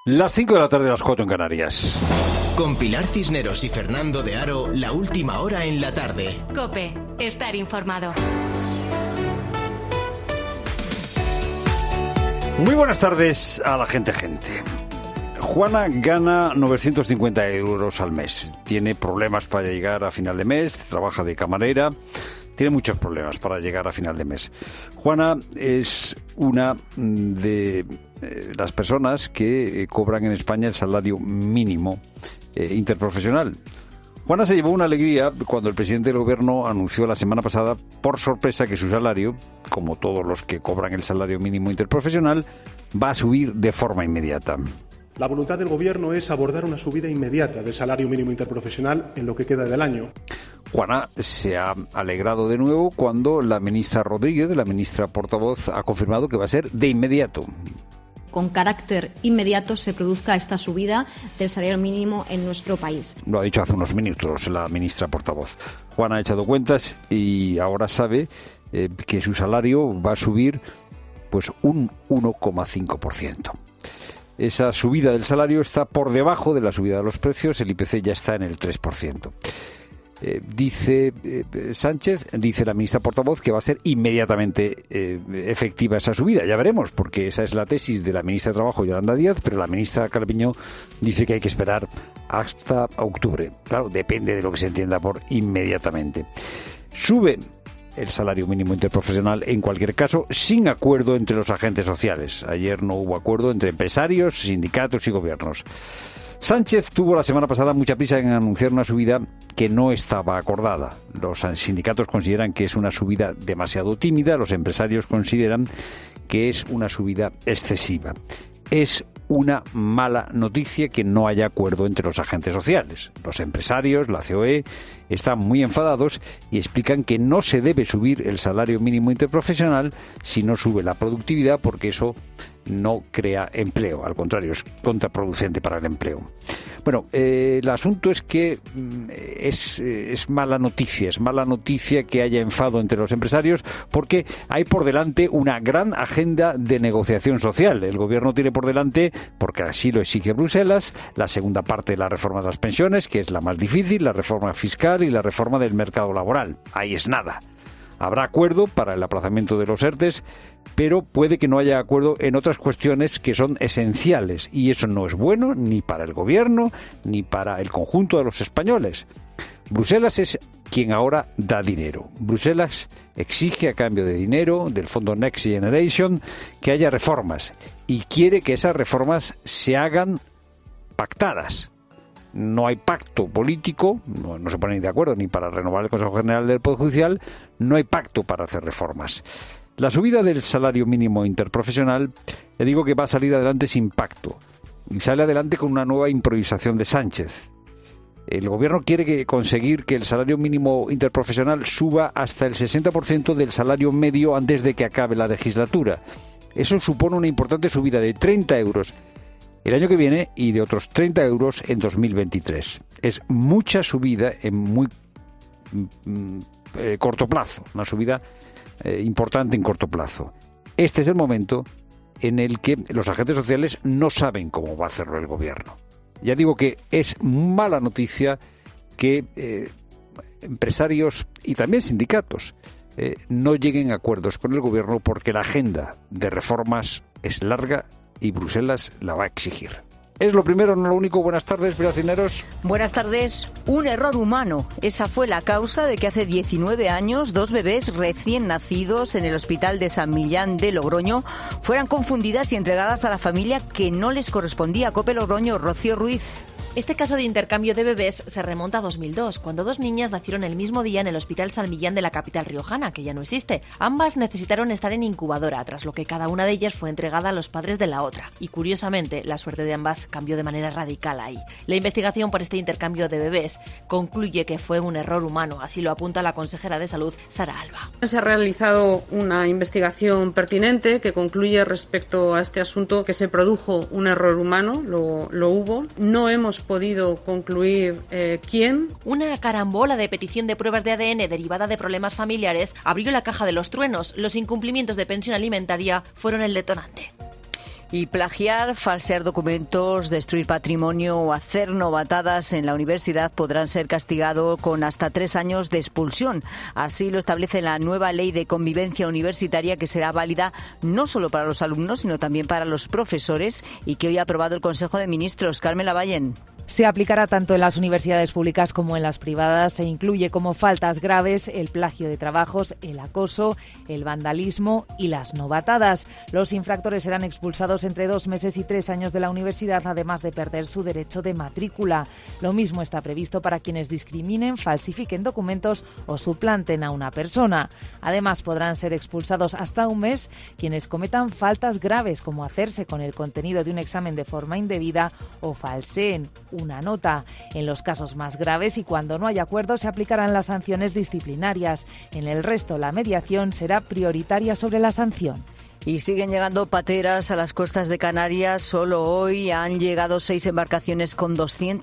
Las 5 de la tarde, las 4 en Canarias. Con Pilar Cisneros y Fernando de Aro, la última hora en la tarde. COPE, estar informado. Muy buenas tardes a la gente. Juana gana 950 euros al mes. Tiene problemas para llegar a final de mes, trabaja de camarera. Tiene muchos problemas para llegar a final de mes. Juana es una de las personas que cobran en España el salario mínimo interprofesional. Juana se llevó una alegría cuando el presidente del gobierno anunció la semana pasada, por sorpresa, que su salario, como todos los que cobran el salario mínimo interprofesional, va a subir de forma inmediata. La voluntad del Gobierno es abordar una subida inmediata del salario mínimo interprofesional en lo que queda del año. Juana se ha alegrado de nuevo cuando la ministra Rodríguez, la ministra portavoz, ha confirmado que va a ser de inmediato. Con carácter inmediato se produzca esta subida del salario mínimo en nuestro país. Lo ha dicho hace unos minutos la ministra portavoz. Juana ha echado cuentas y ahora sabe que su salario va a subir pues un 1,5%. Esa subida del salario está por debajo de la subida de los precios. El IPC ya está en el 3%. Dice Sánchez, dice la ministra portavoz, que va a ser inmediatamente efectiva esa subida. Ya veremos, porque esa es la tesis de la ministra de Trabajo, Yolanda Díaz, pero la ministra Calviño dice que hay que esperar hasta octubre. Claro, depende de lo que se entienda por inmediatamente. Sube el salario mínimo interprofesional, en cualquier caso, sin acuerdo entre los agentes sociales. Ayer no hubo acuerdo entre empresarios, sindicatos y gobiernos. Sánchez tuvo la semana pasada mucha prisa en anunciar una subida que no estaba acordada. Los sindicatos consideran que es una subida demasiado tímida, los empresarios consideran que es una subida excesiva. Es una mala noticia que no haya acuerdo entre los agentes sociales. Los empresarios, la COE, están muy enfadados y explican que no se debe subir el salario mínimo interprofesional si no sube la productividad, porque eso no crea empleo, al contrario, es contraproducente para el empleo. Bueno, el asunto es que es mala noticia que haya enfado entre los empresarios, porque hay por delante una gran agenda de negociación social. El gobierno tiene por delante, porque así lo exige Bruselas, la segunda parte de la reforma de las pensiones, que es la más difícil, la reforma fiscal y la reforma del mercado laboral. Ahí es nada. Habrá acuerdo para el aplazamiento de los ERTEs, pero puede que no haya acuerdo en otras cuestiones que son esenciales, y eso no es bueno ni para el gobierno ni para el conjunto de los españoles. Bruselas es quien ahora da dinero. Bruselas exige a cambio de dinero del fondo Next Generation que haya reformas, y quiere que esas reformas se hagan pactadas. No hay pacto político, no se ponen de acuerdo ni para renovar el Consejo General del Poder Judicial, no hay pacto para hacer reformas. La subida del salario mínimo interprofesional, le digo que va a salir adelante sin pacto, y sale adelante con una nueva improvisación de Sánchez. El gobierno quiere conseguir que el salario mínimo interprofesional suba hasta el 60% del salario medio antes de que acabe la legislatura. Eso supone una importante subida de 30 euros el año que viene y de otros 30 euros en 2023. Es mucha subida en muy corto plazo, una subida importante en corto plazo. Este es el momento en el que los agentes sociales no saben cómo va a hacerlo el gobierno. Ya digo que es mala noticia que empresarios y también sindicatos no lleguen a acuerdos con el gobierno, porque la agenda de reformas es larga y Bruselas la va a exigir. Es lo primero, no lo único. Buenas tardes, Piracineros. Buenas tardes. Un error humano. Esa fue la causa de que hace 19 años 2 bebés recién nacidos en el hospital de San Millán de Logroño fueran confundidas y entregadas a la familia que no les correspondía. COPE Logroño, Rocío Ruiz. Este caso de intercambio de bebés se remonta a 2002, cuando 2 niñas nacieron el mismo día en el Hospital San Millán de la capital riojana, que ya no existe. Ambas necesitaron estar en incubadora, tras lo que cada una de ellas fue entregada a los padres de la otra. Y curiosamente, la suerte de ambas cambió de manera radical ahí. La investigación por este intercambio de bebés concluye que fue un error humano, así lo apunta la consejera de Salud, Sara Alba. Se ha realizado una investigación pertinente que concluye respecto a este asunto que se produjo un error humano, lo hubo. No hemos podido concluir quién. Una carambola de petición de pruebas de ADN derivada de problemas familiares abrió la caja de los truenos. Los incumplimientos de pensión alimentaria fueron el detonante. Y plagiar, falsear documentos, destruir patrimonio o hacer novatadas en la universidad podrán ser castigados con hasta 3 años de expulsión. Así lo establece la nueva ley de convivencia universitaria, que será válida no solo para los alumnos, sino también para los profesores, y que hoy ha aprobado el Consejo de Ministros. Carmen Lavallen. Se aplicará tanto en las universidades públicas como en las privadas. Se incluye como faltas graves el plagio de trabajos, el acoso, el vandalismo y las novatadas. Los infractores serán expulsados entre 2 meses y 3 años de la universidad, además de perder su derecho de matrícula. Lo mismo está previsto para quienes discriminen, falsifiquen documentos o suplanten a una persona. Además, podrán ser expulsados hasta 1 mes quienes cometan faltas graves, como hacerse con el contenido de un examen de forma indebida o falseen una nota. En los casos más graves y cuando no haya acuerdo, se aplicarán las sanciones disciplinarias. En el resto, la mediación será prioritaria sobre la sanción. Y siguen llegando pateras a las costas de Canarias. Solo hoy han llegado 6 embarcaciones con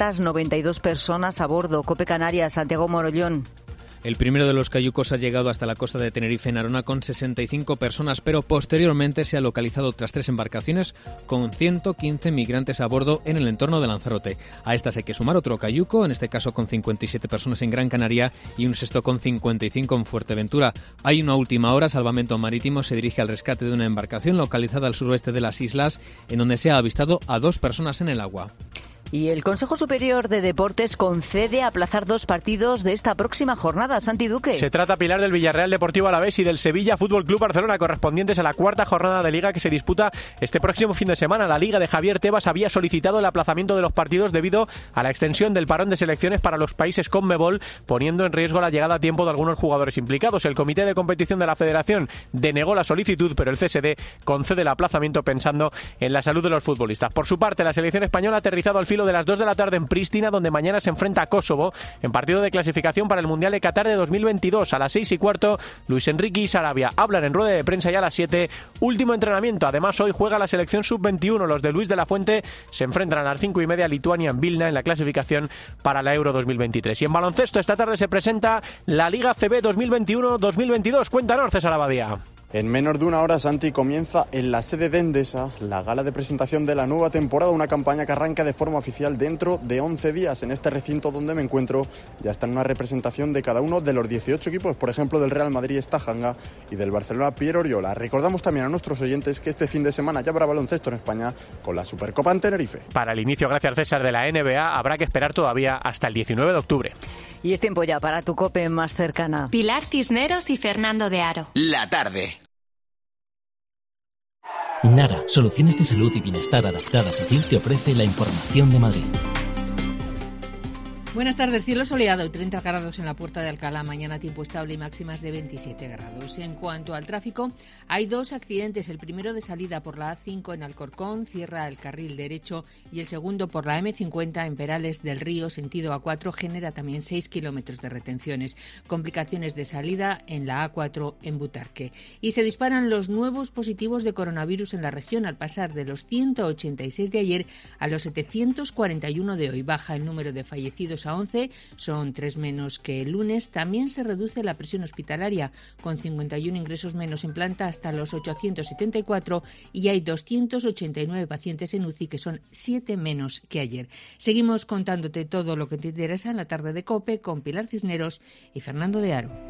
292 personas a bordo. COPE Canarias, Santiago Morollón. El primero de los cayucos ha llegado hasta la costa de Tenerife, en Arona, con 65 personas, pero posteriormente se ha localizado otras 3 embarcaciones con 115 migrantes a bordo en el entorno de Lanzarote. A estas hay que sumar otro cayuco, en este caso con 57 personas en Gran Canaria, y un sexto con 55 en Fuerteventura. Hay una última hora, Salvamento Marítimo se dirige al rescate de una embarcación localizada al suroeste de las islas, en donde se ha avistado a 2 personas en el agua. Y el Consejo Superior de Deportes concede aplazar 2 partidos de esta próxima jornada. Santi Duque. Se trata, Pilar, del Villarreal Deportivo Alavés y del Sevilla Fútbol Club Barcelona, correspondientes a la 4ª jornada de Liga que se disputa este próximo fin de semana. La Liga de Javier Tebas había solicitado el aplazamiento de los partidos debido a la extensión del parón de selecciones para los países CONMEBOL, poniendo en riesgo la llegada a tiempo de algunos jugadores implicados. El Comité de Competición de la Federación denegó la solicitud, pero el CSD concede el aplazamiento pensando en la salud de los futbolistas. Por su parte, la selección española ha aterrizado al filo de las 2 de la tarde en Pristina, donde mañana se enfrenta a Kosovo en partido de clasificación para el Mundial de Qatar de 2022. A las 6:15, Luis Enrique y Sarabia hablan en rueda de prensa, y a las 7, último entrenamiento. Además, hoy juega la selección sub-21. Los de Luis de la Fuente se enfrentan a las 5:30 a Lituania en Vilna en la clasificación para la Euro 2023. Y en baloncesto, esta tarde se presenta la Liga CB 2021-2022. Cuéntanos, César Abadía. En menos de una hora, Santi, comienza en la sede de Endesa la gala de presentación de la nueva temporada, una campaña que arranca de forma oficial dentro de 11 días. En este recinto donde me encuentro ya está en una representación de cada uno de los 18 equipos, por ejemplo, del Real Madrid está Janga y del Barcelona Pierre Oriola. Recordamos también a nuestros oyentes que este fin de semana ya habrá baloncesto en España con la Supercopa en Tenerife. Para el inicio, gracias César, de la NBA habrá que esperar todavía hasta el 19 de octubre. Y es tiempo ya para tu COPE más cercana. Pilar Cisneros y Fernando de Aro. La tarde. Nara, soluciones de salud y bienestar adaptadas a ti, te ofrece la información de Madrid. Buenas tardes, cielo soleado y 30 grados en la Puerta de Alcalá. Mañana tiempo estable y máximas de 27 grados. En cuanto al tráfico, hay 2 accidentes. El primero de salida por la A5 en Alcorcón, cierra el carril derecho, y el segundo por la M50 en Perales del Río, sentido A4, genera también 6 kilómetros de retenciones. Complicaciones de salida en la A4 en Butarque. Y se disparan los nuevos positivos de coronavirus en la región, al pasar de los 186 de ayer a los 741 de hoy. Baja el número de fallecidos a 11, son 3 menos que el lunes. También se reduce la presión hospitalaria, con 51 ingresos menos en planta hasta los 874, y hay 289 pacientes en UCI, que son 7 menos que ayer. Seguimos contándote todo lo que te interesa en la tarde de COPE con Pilar Cisneros y Fernando de Aro.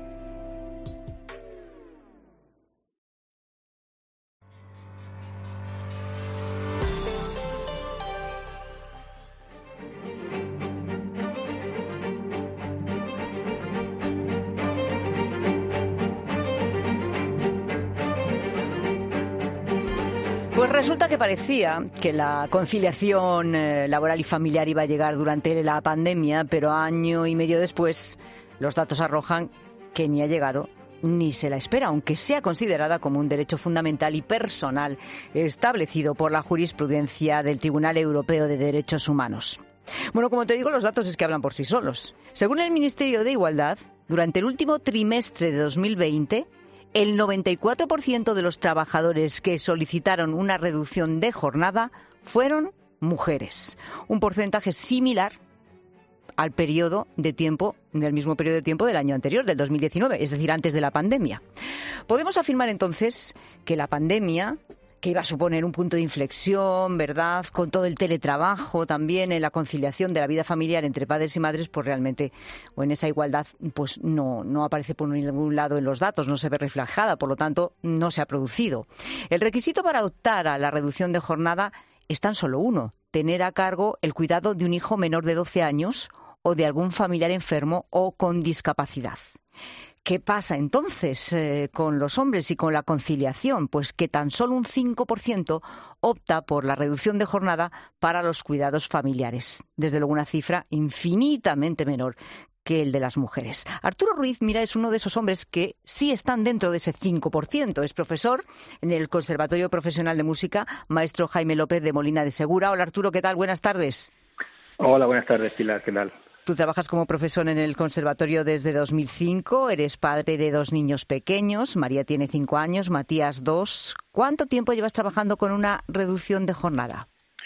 Pues resulta que parecía que la conciliación laboral y familiar iba a llegar durante la pandemia, pero año y medio después los datos arrojan que ni ha llegado ni se la espera, aunque sea considerada como un derecho fundamental y personal establecido por la jurisprudencia del Tribunal Europeo de Derechos Humanos. Bueno, como te digo, los datos es que hablan por sí solos. Según el Ministerio de Igualdad, durante el último trimestre de 2020, el 94% de los trabajadores que solicitaron una reducción de jornada fueron mujeres. Un porcentaje similar al periodo de tiempo, del mismo periodo de tiempo del año anterior, del 2019, es decir, antes de la pandemia. Podemos afirmar entonces que la pandemia que iba a suponer un punto de inflexión, ¿verdad? Con todo el teletrabajo también, en la conciliación de la vida familiar entre padres y madres, pues realmente, o en esa igualdad, pues no aparece por ningún lado en los datos, no se ve reflejada, por lo tanto, no se ha producido. El requisito para optar a la reducción de jornada es tan solo uno: tener a cargo el cuidado de un hijo menor de 12 años o de algún familiar enfermo o con discapacidad. ¿Qué pasa entonces con los hombres y con la conciliación? Pues que tan solo un 5% opta por la reducción de jornada para los cuidados familiares. Desde luego una cifra infinitamente menor que el de las mujeres. Arturo Ruiz, mira, es uno de esos hombres que sí están dentro de ese 5%. Es profesor en el Conservatorio Profesional de Música, maestro Jaime López de Molina de Segura. Hola Arturo, ¿qué tal? Buenas tardes. Hola, buenas tardes, Pilar, ¿qué tal? Tú trabajas como profesor en el conservatorio desde 2005, eres padre de 2 niños pequeños, María tiene 5 años, Matías 2. ¿Cuánto tiempo llevas trabajando con una reducción de jornada?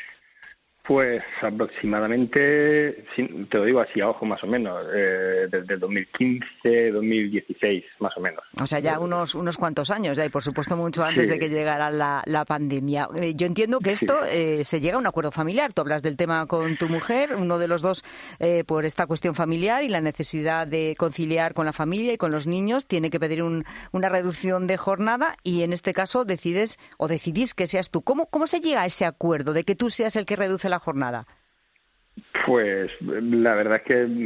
Pues aproximadamente, te lo digo así a ojo más o menos, desde 2015, 2016 más o menos. O sea, ya unos cuantos años ya, y por supuesto mucho antes de que llegara la pandemia. Yo entiendo que esto se llega a un acuerdo familiar. Tú hablas del tema con tu mujer, uno de los dos por esta cuestión familiar y la necesidad de conciliar con la familia y con los niños, tiene que pedir una reducción de jornada y en este caso decidís que seas tú. ¿Cómo se llega a ese acuerdo de que tú seas el que reduce la jornada? Pues la verdad es que es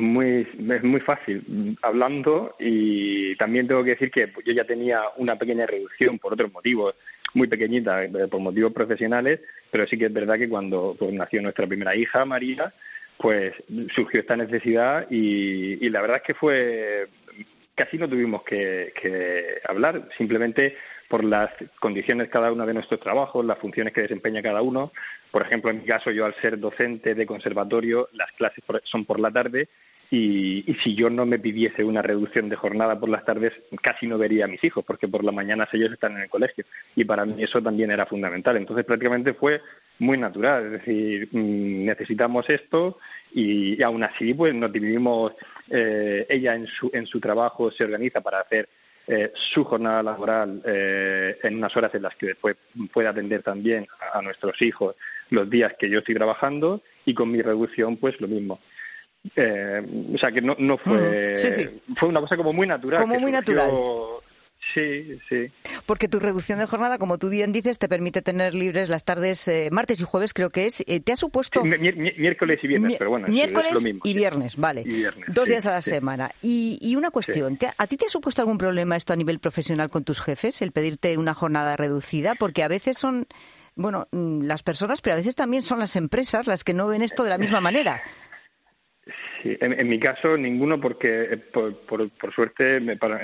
muy fácil hablando, y también tengo que decir que yo ya tenía una pequeña reducción por otros motivos, muy pequeñita, por motivos profesionales, pero sí que es verdad que cuando nació nuestra primera hija, María, pues surgió esta necesidad y la verdad es que casi no tuvimos que hablar, simplemente por las condiciones cada uno de nuestros trabajos, las funciones que desempeña cada uno. Por ejemplo, en mi caso, yo al ser docente de conservatorio, las clases son por la tarde y si yo no me pidiese una reducción de jornada por las tardes, casi no vería a mis hijos, porque por la mañana ellos están en el colegio y para mí eso también era fundamental. Entonces, prácticamente fue muy natural, es decir, necesitamos esto y aún así pues nos dividimos. Ella en su trabajo se organiza para hacer su jornada laboral en unas horas en las que después puede atender también a nuestros hijos los días que yo estoy trabajando, y con mi reducción pues lo mismo. O sea que no fue... Fue una cosa como muy natural. Como muy natural. Sí. Porque tu reducción de jornada, como tú bien dices, te permite tener libres las tardes martes y jueves, creo que es. ¿Te ha supuesto...? Miércoles y viernes, pero bueno, miércoles es lo mismo. Y viernes, vale. Y viernes, 2 días a la semana. Y una cuestión, ¿a ti te ha supuesto algún problema esto a nivel profesional con tus jefes, el pedirte una jornada reducida? Porque a veces son, las personas, pero a veces también son las empresas las que no ven esto de la misma manera. Sí, en mi caso ninguno, porque por suerte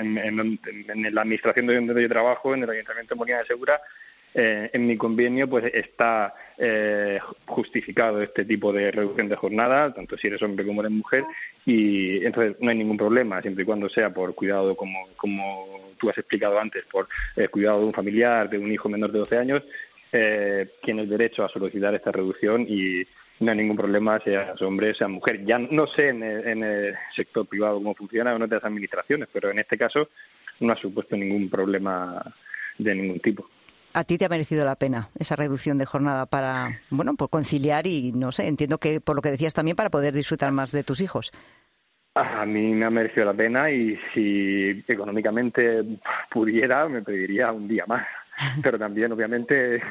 en la administración donde yo trabajo, en el Ayuntamiento de Molina de Segura, en mi convenio pues está justificado este tipo de reducción de jornada, tanto si eres hombre como eres mujer, y entonces no hay ningún problema, siempre y cuando sea por cuidado, como tú has explicado antes, por cuidado de un familiar, de un hijo menor de 12 años, tienes derecho a solicitar esta reducción y no hay ningún problema, seas hombre, seas mujer. Ya no sé en el sector privado cómo funciona o en otras administraciones, pero en este caso no ha supuesto ningún problema de ningún tipo. ¿A ti te ha merecido la pena esa reducción de jornada para, por conciliar y, no sé, entiendo que por lo que decías también, para poder disfrutar más de tus hijos? A mí me ha merecido la pena y si económicamente pudiera, me pediría un día más. Pero también, obviamente,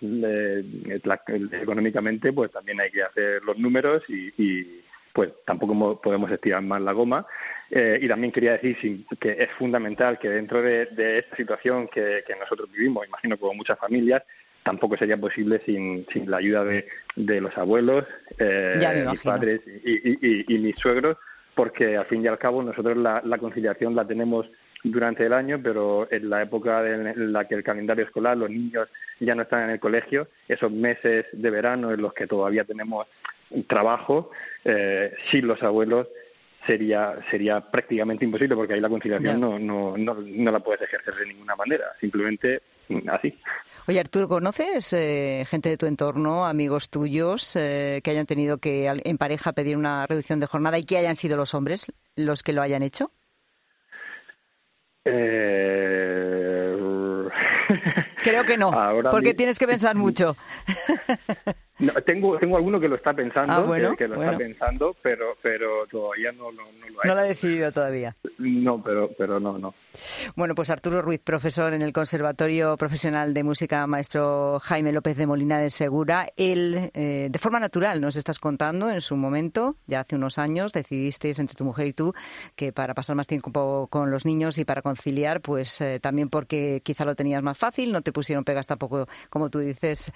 económicamente, pues también hay que hacer los números y pues tampoco podemos estirar más la goma. Y también quería decir que es fundamental que dentro de esta situación que nosotros vivimos, imagino como muchas familias, tampoco sería posible sin la ayuda de los abuelos, mis padres y mis suegros, porque al fin y al cabo nosotros la conciliación la tenemos durante el año, pero en la época en la que el calendario escolar, los niños ya no están en el colegio, esos meses de verano en los que todavía tenemos trabajo, sin los abuelos sería prácticamente imposible, porque ahí la conciliación no la puedes ejercer de ninguna manera, simplemente así. Oye, Arturo, ¿conoces gente de tu entorno, amigos tuyos, que hayan tenido que en pareja pedir una reducción de jornada y que hayan sido los hombres los que lo hayan hecho? Creo que no, porque tienes que pensar mucho. No, tengo alguno que lo está pensando, está pensando, pero todavía no lo ha hecho. No lo ha decidido todavía. No, pero no. Bueno, pues Arturo Ruiz, profesor en el Conservatorio Profesional de Música, maestro Jaime López de Molina de Segura. Él, de forma natural, nos estás contando, en su momento, ya hace unos años, decidisteis entre tu mujer y tú que para pasar más tiempo con los niños y para conciliar, pues también porque quizá lo tenías más fácil, no te pusieron pegas tampoco, como tú dices,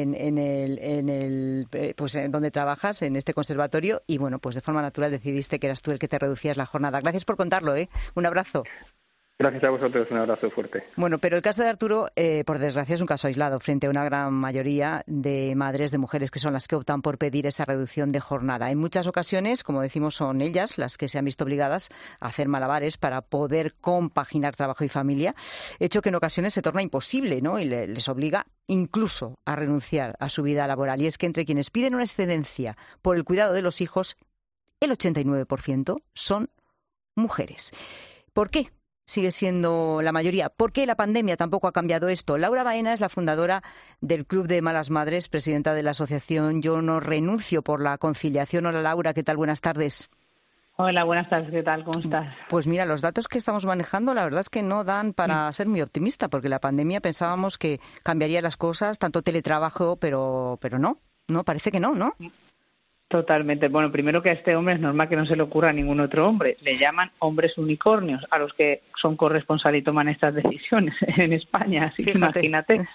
pues en donde trabajas, en este conservatorio, y bueno, pues de forma natural decidiste que eras tú el que te reducías la jornada. Gracias por contarlo, un abrazo. Gracias a vosotros, un abrazo fuerte. Bueno, pero el caso de Arturo, por desgracia, es un caso aislado frente a una gran mayoría de madres, de mujeres que son las que optan por pedir esa reducción de jornada. En muchas ocasiones, como decimos, son ellas las que se han visto obligadas a hacer malabares para poder compaginar trabajo y familia, hecho que en ocasiones se torna imposible, ¿no? Y les obliga incluso a renunciar a su vida laboral. Y es que entre quienes piden una excedencia por el cuidado de los hijos, el 89% son mujeres. ¿Por qué sigue siendo la mayoría? ¿Por qué la pandemia tampoco ha cambiado esto? Laura Baena es la fundadora del Club de Malas Madres, presidenta de la asociación Yo No Renuncio por la Conciliación. Hola Laura, ¿qué tal? Buenas tardes. Hola, buenas tardes, ¿qué tal? ¿Cómo estás? Pues mira, los datos que estamos manejando la verdad es que no dan para ser muy optimista, porque la pandemia pensábamos que cambiaría las cosas, tanto teletrabajo, pero no, parece que no. Totalmente. Bueno, primero que a este hombre es normal que no se le ocurra a ningún otro hombre. Le llaman hombres unicornios a los que son corresponsales y toman estas decisiones en España, así que imagínate.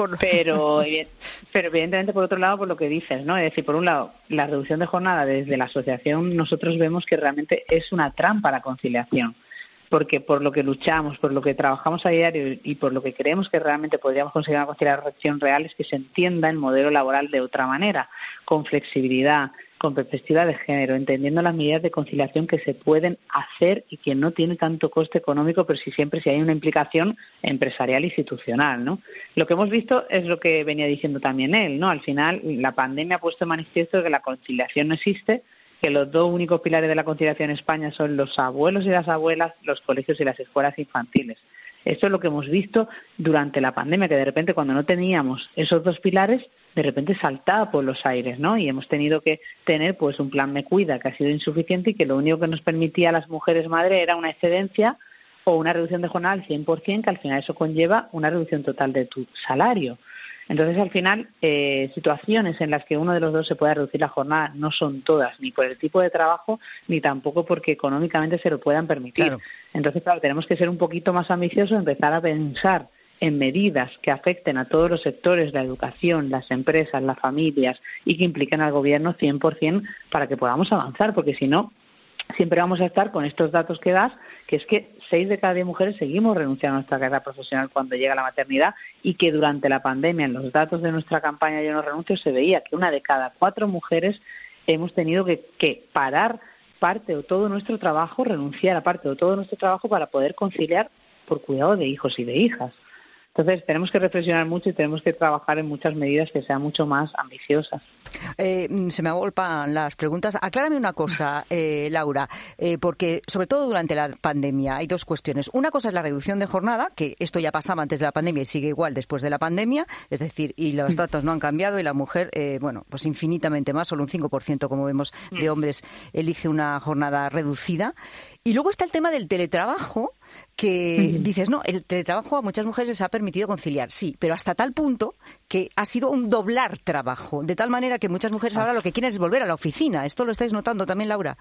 Pero evidentemente, por otro lado, por lo que dices, ¿no? Es decir, por un lado, la reducción de jornada desde la asociación nosotros vemos que realmente es una trampa a la conciliación, porque por lo que luchamos, por lo que trabajamos a diario y por lo que creemos que realmente podríamos conseguir una conciliación real es que se entienda el modelo laboral de otra manera, con flexibilidad, con perspectiva de género, entendiendo las medidas de conciliación que se pueden hacer y que no tiene tanto coste económico, pero sí siempre si hay una implicación empresarial e institucional, ¿no? Lo que hemos visto es lo que venía diciendo también él, ¿no? Al final, la pandemia ha puesto de manifiesto que la conciliación no existe, que los dos únicos pilares de la conciliación en España son los abuelos y las abuelas, los colegios y las escuelas infantiles. Esto es lo que hemos visto durante la pandemia, que de repente cuando no teníamos esos dos pilares, de repente saltaba por los aires, ¿no? Y hemos tenido que tener pues un plan Me Cuida que ha sido insuficiente y que lo único que nos permitía a las mujeres madres era una excedencia o una reducción de jornada al 100%, que al final eso conlleva una reducción total de tu salario. Entonces, al final, situaciones en las que uno de los dos se pueda reducir la jornada no son todas, ni por el tipo de trabajo, ni tampoco porque económicamente se lo puedan permitir. Claro. Entonces, claro, tenemos que ser un poquito más ambiciosos, empezar a pensar en medidas que afecten a todos los sectores, la educación, las empresas, las familias, y que impliquen al gobierno 100% para que podamos avanzar, porque si no, siempre vamos a estar con estos datos que das, que es que 6 de cada 10 mujeres seguimos renunciando a nuestra carrera profesional cuando llega la maternidad, y que durante la pandemia, en los datos de nuestra campaña Yo No Renuncio, se veía que 1 de cada 4 mujeres hemos tenido que parar parte o todo nuestro trabajo, renunciar a parte o todo nuestro trabajo para poder conciliar por cuidado de hijos y de hijas. Entonces, tenemos que reflexionar mucho y tenemos que trabajar en muchas medidas que sean mucho más ambiciosas. Se me agolpan las preguntas. Aclárame una cosa, Laura, porque sobre todo durante la pandemia hay dos cuestiones. Una cosa es la reducción de jornada, que esto ya pasaba antes de la pandemia y sigue igual después de la pandemia, es decir, y los datos no han cambiado y la mujer, pues infinitamente más, solo un 5%, como vemos, de hombres elige una jornada reducida. Y luego está el tema del teletrabajo, que dices, no, el teletrabajo a muchas mujeres les ha permitido conciliar, sí, pero hasta tal punto que ha sido un doblar trabajo, de tal manera que muchas mujeres ahora lo que quieren es volver a la oficina. ¿Esto lo estáis notando también, Laura?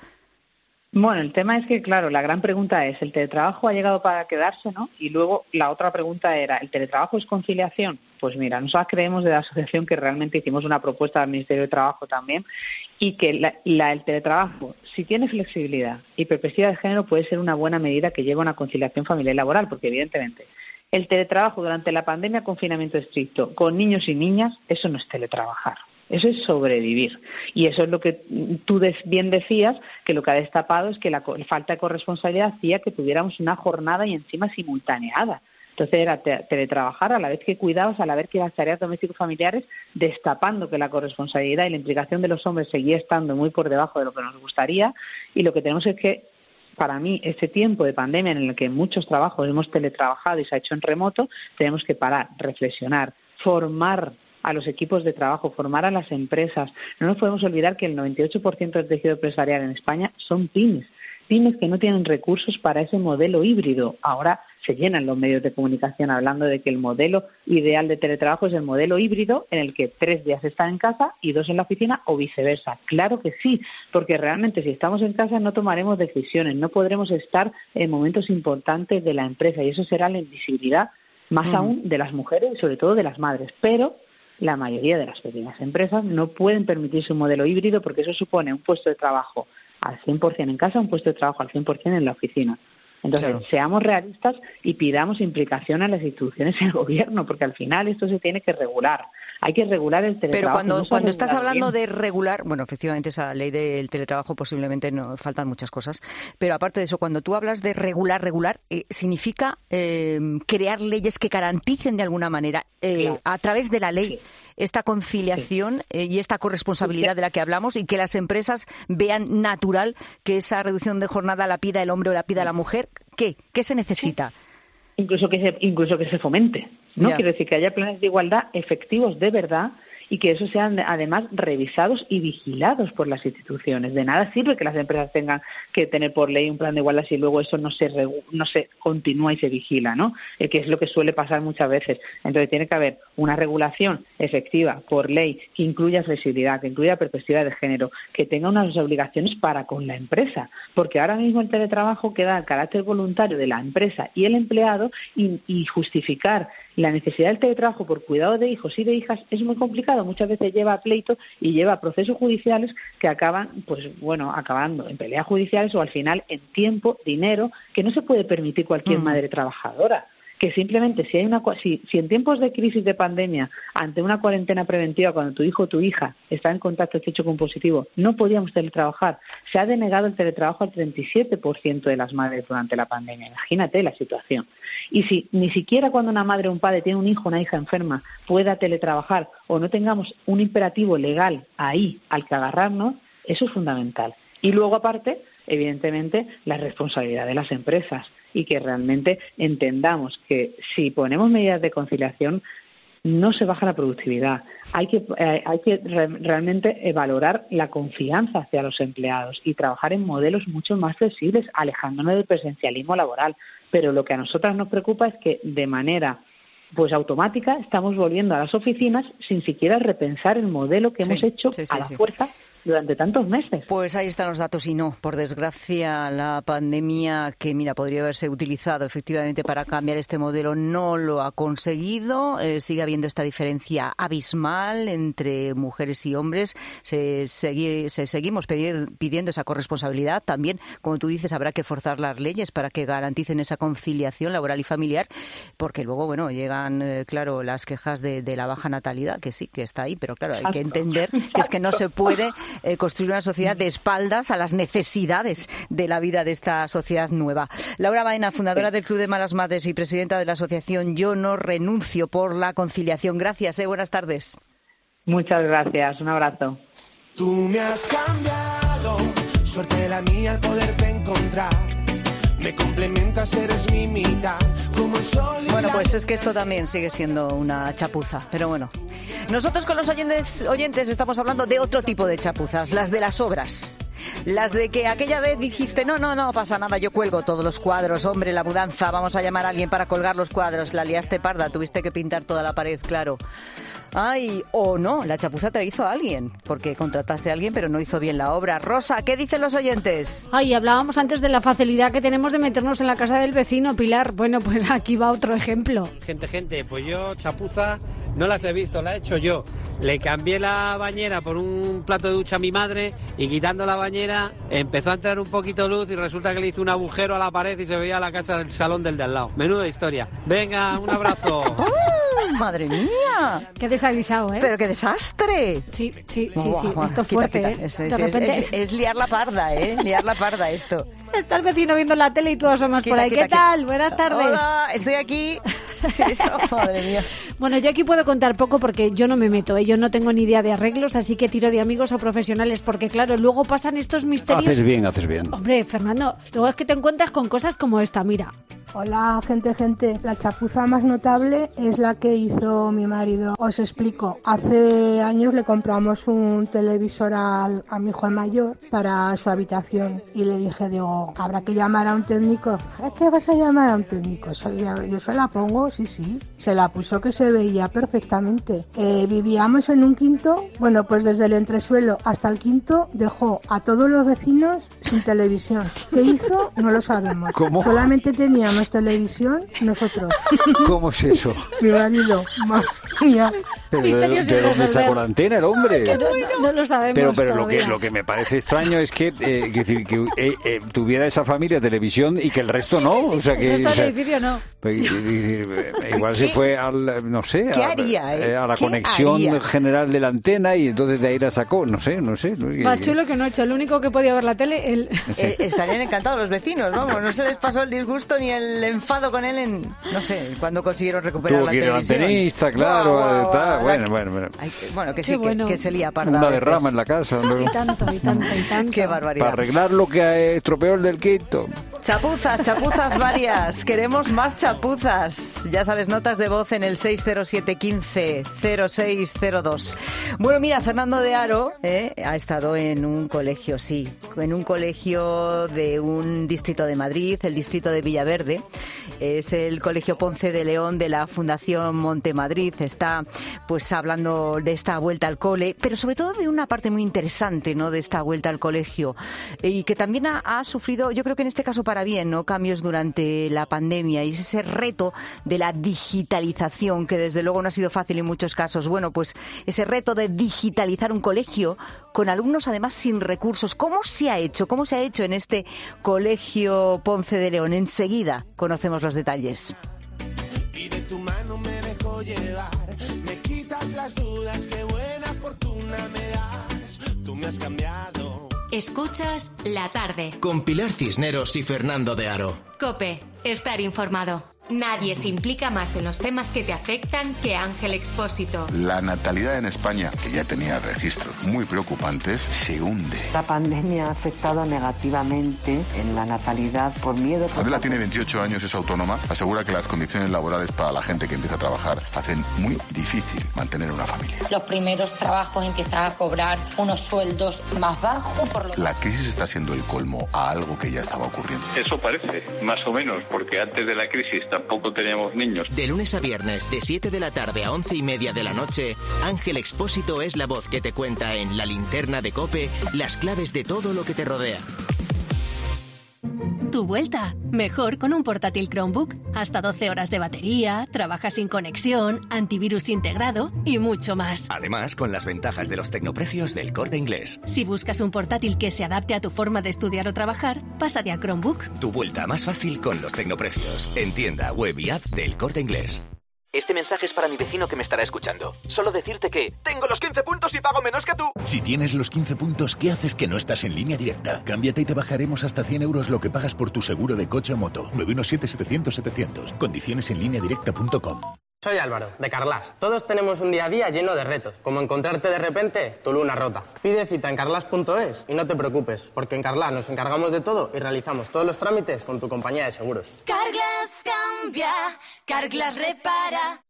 Bueno, el tema es que, claro, la gran pregunta es, ¿el teletrabajo ha llegado para quedarse, no? Y luego la otra pregunta era, ¿el teletrabajo es conciliación? Pues mira, nosotros creemos de la asociación que realmente hicimos una propuesta al Ministerio de Trabajo también, y que el teletrabajo, si tiene flexibilidad y perspectiva de género, puede ser una buena medida que lleva a una conciliación familiar y laboral, porque evidentemente el teletrabajo durante la pandemia, confinamiento estricto, con niños y niñas, eso no es teletrabajar. Eso es sobrevivir. Y eso es lo que tú bien decías, que lo que ha destapado es que la falta de corresponsabilidad hacía que tuviéramos una jornada y encima simultaneada. Entonces era teletrabajar a la vez que cuidabas, a la vez que las tareas domésticos familiares, destapando que la corresponsabilidad y la implicación de los hombres seguía estando muy por debajo de lo que nos gustaría, y lo que tenemos es que para mí, ese tiempo de pandemia en el que muchos trabajos hemos teletrabajado y se ha hecho en remoto, tenemos que parar, reflexionar, formar a los equipos de trabajo, formar a las empresas. No nos podemos olvidar que el 98% del tejido empresarial en España son pymes que no tienen recursos para ese modelo híbrido. Ahora se llenan los medios de comunicación hablando de que el modelo ideal de teletrabajo es el modelo híbrido en el que 3 días están en casa y 2 en la oficina o viceversa. Claro que sí, porque realmente si estamos en casa no tomaremos decisiones, no podremos estar en momentos importantes de la empresa y eso será la invisibilidad más aún de las mujeres y sobre todo de las madres. Pero la mayoría de las pequeñas empresas no pueden permitirse un modelo híbrido porque eso supone un puesto de trabajo al 100% en casa, un puesto de trabajo al 100% en la oficina. Entonces, seamos realistas y pidamos implicación a las instituciones y al gobierno, porque al final esto se tiene que regular. Hay que regular el teletrabajo. Pero cuando estás hablando de regular, bueno, efectivamente esa ley del teletrabajo posiblemente no faltan muchas cosas, pero aparte de eso, cuando tú hablas de regular, significa crear leyes que garanticen de alguna manera a través de la ley esta conciliación y esta corresponsabilidad de la que hablamos y que las empresas vean natural que esa reducción de jornada la pida el hombre o la pida la mujer. ¿Qué se necesita? Incluso que se fomente, ¿no? Quiero decir que haya planes de igualdad efectivos de verdad y que eso sean además revisados y vigilados por las instituciones. De nada sirve que las empresas tengan que tener por ley un plan de igualdad si luego eso no se continúa y se vigila, ¿no? Que es lo que suele pasar muchas veces. Entonces tiene que haber una regulación efectiva por ley que incluya flexibilidad, que incluya perspectiva de género, que tenga unas obligaciones para con la empresa, porque ahora mismo el teletrabajo queda al carácter voluntario de la empresa y el empleado y justificar la necesidad del teletrabajo por cuidado de hijos y de hijas es muy complicado. Muchas veces lleva a pleito y lleva a procesos judiciales que acaban, acabando en peleas judiciales o al final en tiempo, dinero, que no se puede permitir cualquier madre trabajadora. Que simplemente si en tiempos de crisis de pandemia, ante una cuarentena preventiva, cuando tu hijo o tu hija está en contacto estrecho con positivo, no podíamos teletrabajar. Se ha denegado el teletrabajo al 37% de las madres durante la pandemia. Imagínate la situación. Y si ni siquiera cuando una madre o un padre tiene un hijo o una hija enferma pueda teletrabajar o no tengamos un imperativo legal ahí al que agarrarnos, eso es fundamental. Y luego, aparte, evidentemente, la responsabilidad de las empresas y que realmente entendamos que si ponemos medidas de conciliación no se baja la productividad. Hay que realmente valorar la confianza hacia los empleados y trabajar en modelos mucho más flexibles, alejándonos del presencialismo laboral. Pero lo que a nosotras nos preocupa es que de manera automática estamos volviendo a las oficinas sin siquiera repensar el modelo que hemos hecho a la fuerza durante tantos meses. Pues ahí están los datos y no, por desgracia, la pandemia que, podría haberse utilizado efectivamente para cambiar este modelo no lo ha conseguido. Sigue habiendo esta diferencia abismal entre mujeres y hombres. Seguimos pidiendo esa corresponsabilidad. También, como tú dices, habrá que forzar las leyes para que garanticen esa conciliación laboral y familiar, porque luego, llegan, las quejas de la baja natalidad, que sí, que está ahí, pero claro, hay que entender que es que no se puede construir una sociedad de espaldas a las necesidades de la vida de esta sociedad nueva. Laura Baena, fundadora del Club de Malas Madres y presidenta de la asociación Yo No Renuncio por la Conciliación. Gracias, buenas tardes. Muchas gracias, un abrazo. Tú me has cambiado, suerte la mía al poderte encontrar. Me complementas, eres mi mitad, como el sol. Bueno, pues es que esto también sigue siendo una chapuza, pero bueno. Nosotros con los oyentes estamos hablando de otro tipo de chapuzas, las de las obras. Las de que aquella vez dijiste, no pasa nada, yo cuelgo todos los cuadros, hombre, la mudanza, vamos a llamar a alguien para colgar los cuadros, la liaste parda, tuviste que pintar toda la pared, claro. Ay, o no, la chapuza te la hizo alguien, porque contrataste a alguien pero no hizo bien la obra. Rosa, ¿qué dicen los oyentes? Ay, hablábamos antes de la facilidad que tenemos de meternos en la casa del vecino, Pilar. Bueno, pues aquí va otro ejemplo. Gente, pues yo chapuza no las he visto, la he hecho yo. Le cambié la bañera por un plato de ducha a mi madre y quitando la bañera empezó a entrar un poquito de luz y resulta que le hizo un agujero a la pared y se veía la casa del salón del de al lado. Menuda historia. Venga, un abrazo. ¡Oh, madre mía! Qué desaguisado, ¿eh? ¡Pero qué desastre! Sí. Esto es fuerte, ¿eh? De repente... es liar la parda, ¿eh? Liar la parda esto. Está el vecino viendo la tele y tú asomas por ahí. ¿Qué tal? Buenas tardes. Hola, estoy aquí. Madre mía. Bueno, yo aquí puedo contar poco porque yo no me meto, yo no tengo ni idea de arreglos, así que tiro de amigos o profesionales, porque claro, luego pasan estos misterios. Haces bien. Hombre, Fernando, luego es que te encuentras con cosas como esta, mira. Hola, gente. La chapuza más notable es la que hizo mi marido. Os explico. Hace años le compramos un televisor a mi hijo mayor para su habitación y le dije, digo, habrá que llamar a un técnico. ¿Es que vas a llamar a un técnico? Yo se la pongo, sí. Se la puso que se veía perfectamente. Vivíamos en un quinto. Bueno, pues desde el entresuelo hasta el quinto dejó a todos los vecinos sin televisión. ¿Qué hizo? No lo sabemos. ¿Cómo? Solamente teníamos televisión nosotros. ¿Cómo es eso? Mi marido, madre mía. Pero ¿de dónde sacó la antena el hombre? Que no lo sabemos. Pero lo que me parece extraño es que tuviera esa familia televisión y que el resto no. O sea, que el resto del edificio no. Igual se fue al, no sé, ¿qué haría, a la conexión general de la antena y entonces de ahí la sacó. No sé. Más chulo que no hecho. El único que podía ver la tele, él. Sí. Estarían encantados los vecinos, vamos. No se les pasó el disgusto ni el enfado con él no sé, cuando consiguieron recuperar la televisión. Tuvo que ir al antenista, claro. Bueno, que sí, que se lía parda. Una derrama en la casa. ¿No? Y tanto. Qué barbaridad. Para arreglar lo que estropeó el del quinto. Chapuzas varias. Queremos más chapuzas. Ya sabes, notas de voz en el 607 15 0602. Bueno, mira, Fernando de Aro ha estado en un colegio, en un colegio de un distrito de Madrid, el distrito de Villaverde. Es el Colegio Ponce de León de la Fundación Montemadrid. Está pues hablando de esta vuelta al cole, pero sobre todo de una parte muy interesante, ¿no?, de esta vuelta al colegio, y que también ha sufrido, yo creo que en este caso para bien, ¿no?, cambios durante la pandemia, y es ese reto de la digitalización, que desde luego no ha sido fácil en muchos casos. Bueno, pues ese reto de digitalizar un colegio con alumnos además sin recursos. ¿Cómo se ha hecho en este Colegio Ponce de León? Enseguida conocemos los detalles. Y de tu mano me dejo llevar, me quitas las dudas, qué buena fortuna me das, tú me has cambiado. Escuchas La Tarde con Pilar Cisneros y Fernando de Aro. COPE, estar informado. Nadie se implica más en los temas que te afectan que Ángel Expósito. La natalidad en España, que ya tenía registros muy preocupantes, se hunde. La pandemia ha afectado negativamente en la natalidad por miedo. Adela tiene 28 años, es autónoma. Asegura que las condiciones laborales para la gente que empieza a trabajar hacen muy difícil mantener una familia. Los primeros trabajos empiezan a cobrar unos sueldos más bajos. La crisis está siendo el colmo a algo que ya estaba ocurriendo. Eso parece, más o menos, porque antes de la crisis tampoco teníamos niños. De lunes a viernes, de 7 de la tarde a 11:30 de la noche, Ángel Expósito es la voz que te cuenta en La Linterna de COPE las claves de todo lo que te rodea. Tu vuelta. Mejor con un portátil Chromebook. Hasta 12 horas de batería, trabaja sin conexión, antivirus integrado y mucho más. Además, con las ventajas de los tecnoprecios del Corte Inglés. Si buscas un portátil que se adapte a tu forma de estudiar o trabajar, pásate a Chromebook. Tu vuelta más fácil con los tecnoprecios. En tienda, web y app del Corte Inglés. Este mensaje es para mi vecino que me estará escuchando. Solo decirte que tengo los 15 puntos y pago menos que tú. Si tienes los 15 puntos, ¿qué haces que no estás en Línea Directa? Cámbiate y te bajaremos hasta 100 euros lo que pagas por tu seguro de coche o moto. 917-700-700. Condiciones en lineadirecta.com. Soy Álvaro, de Carglass. Todos tenemos un día a día lleno de retos, como encontrarte de repente tu luna rota. Pide cita en carglass.es y no te preocupes, porque en Carglass nos encargamos de todo y realizamos todos los trámites con tu compañía de seguros. Carglass cambia, Carglass repara.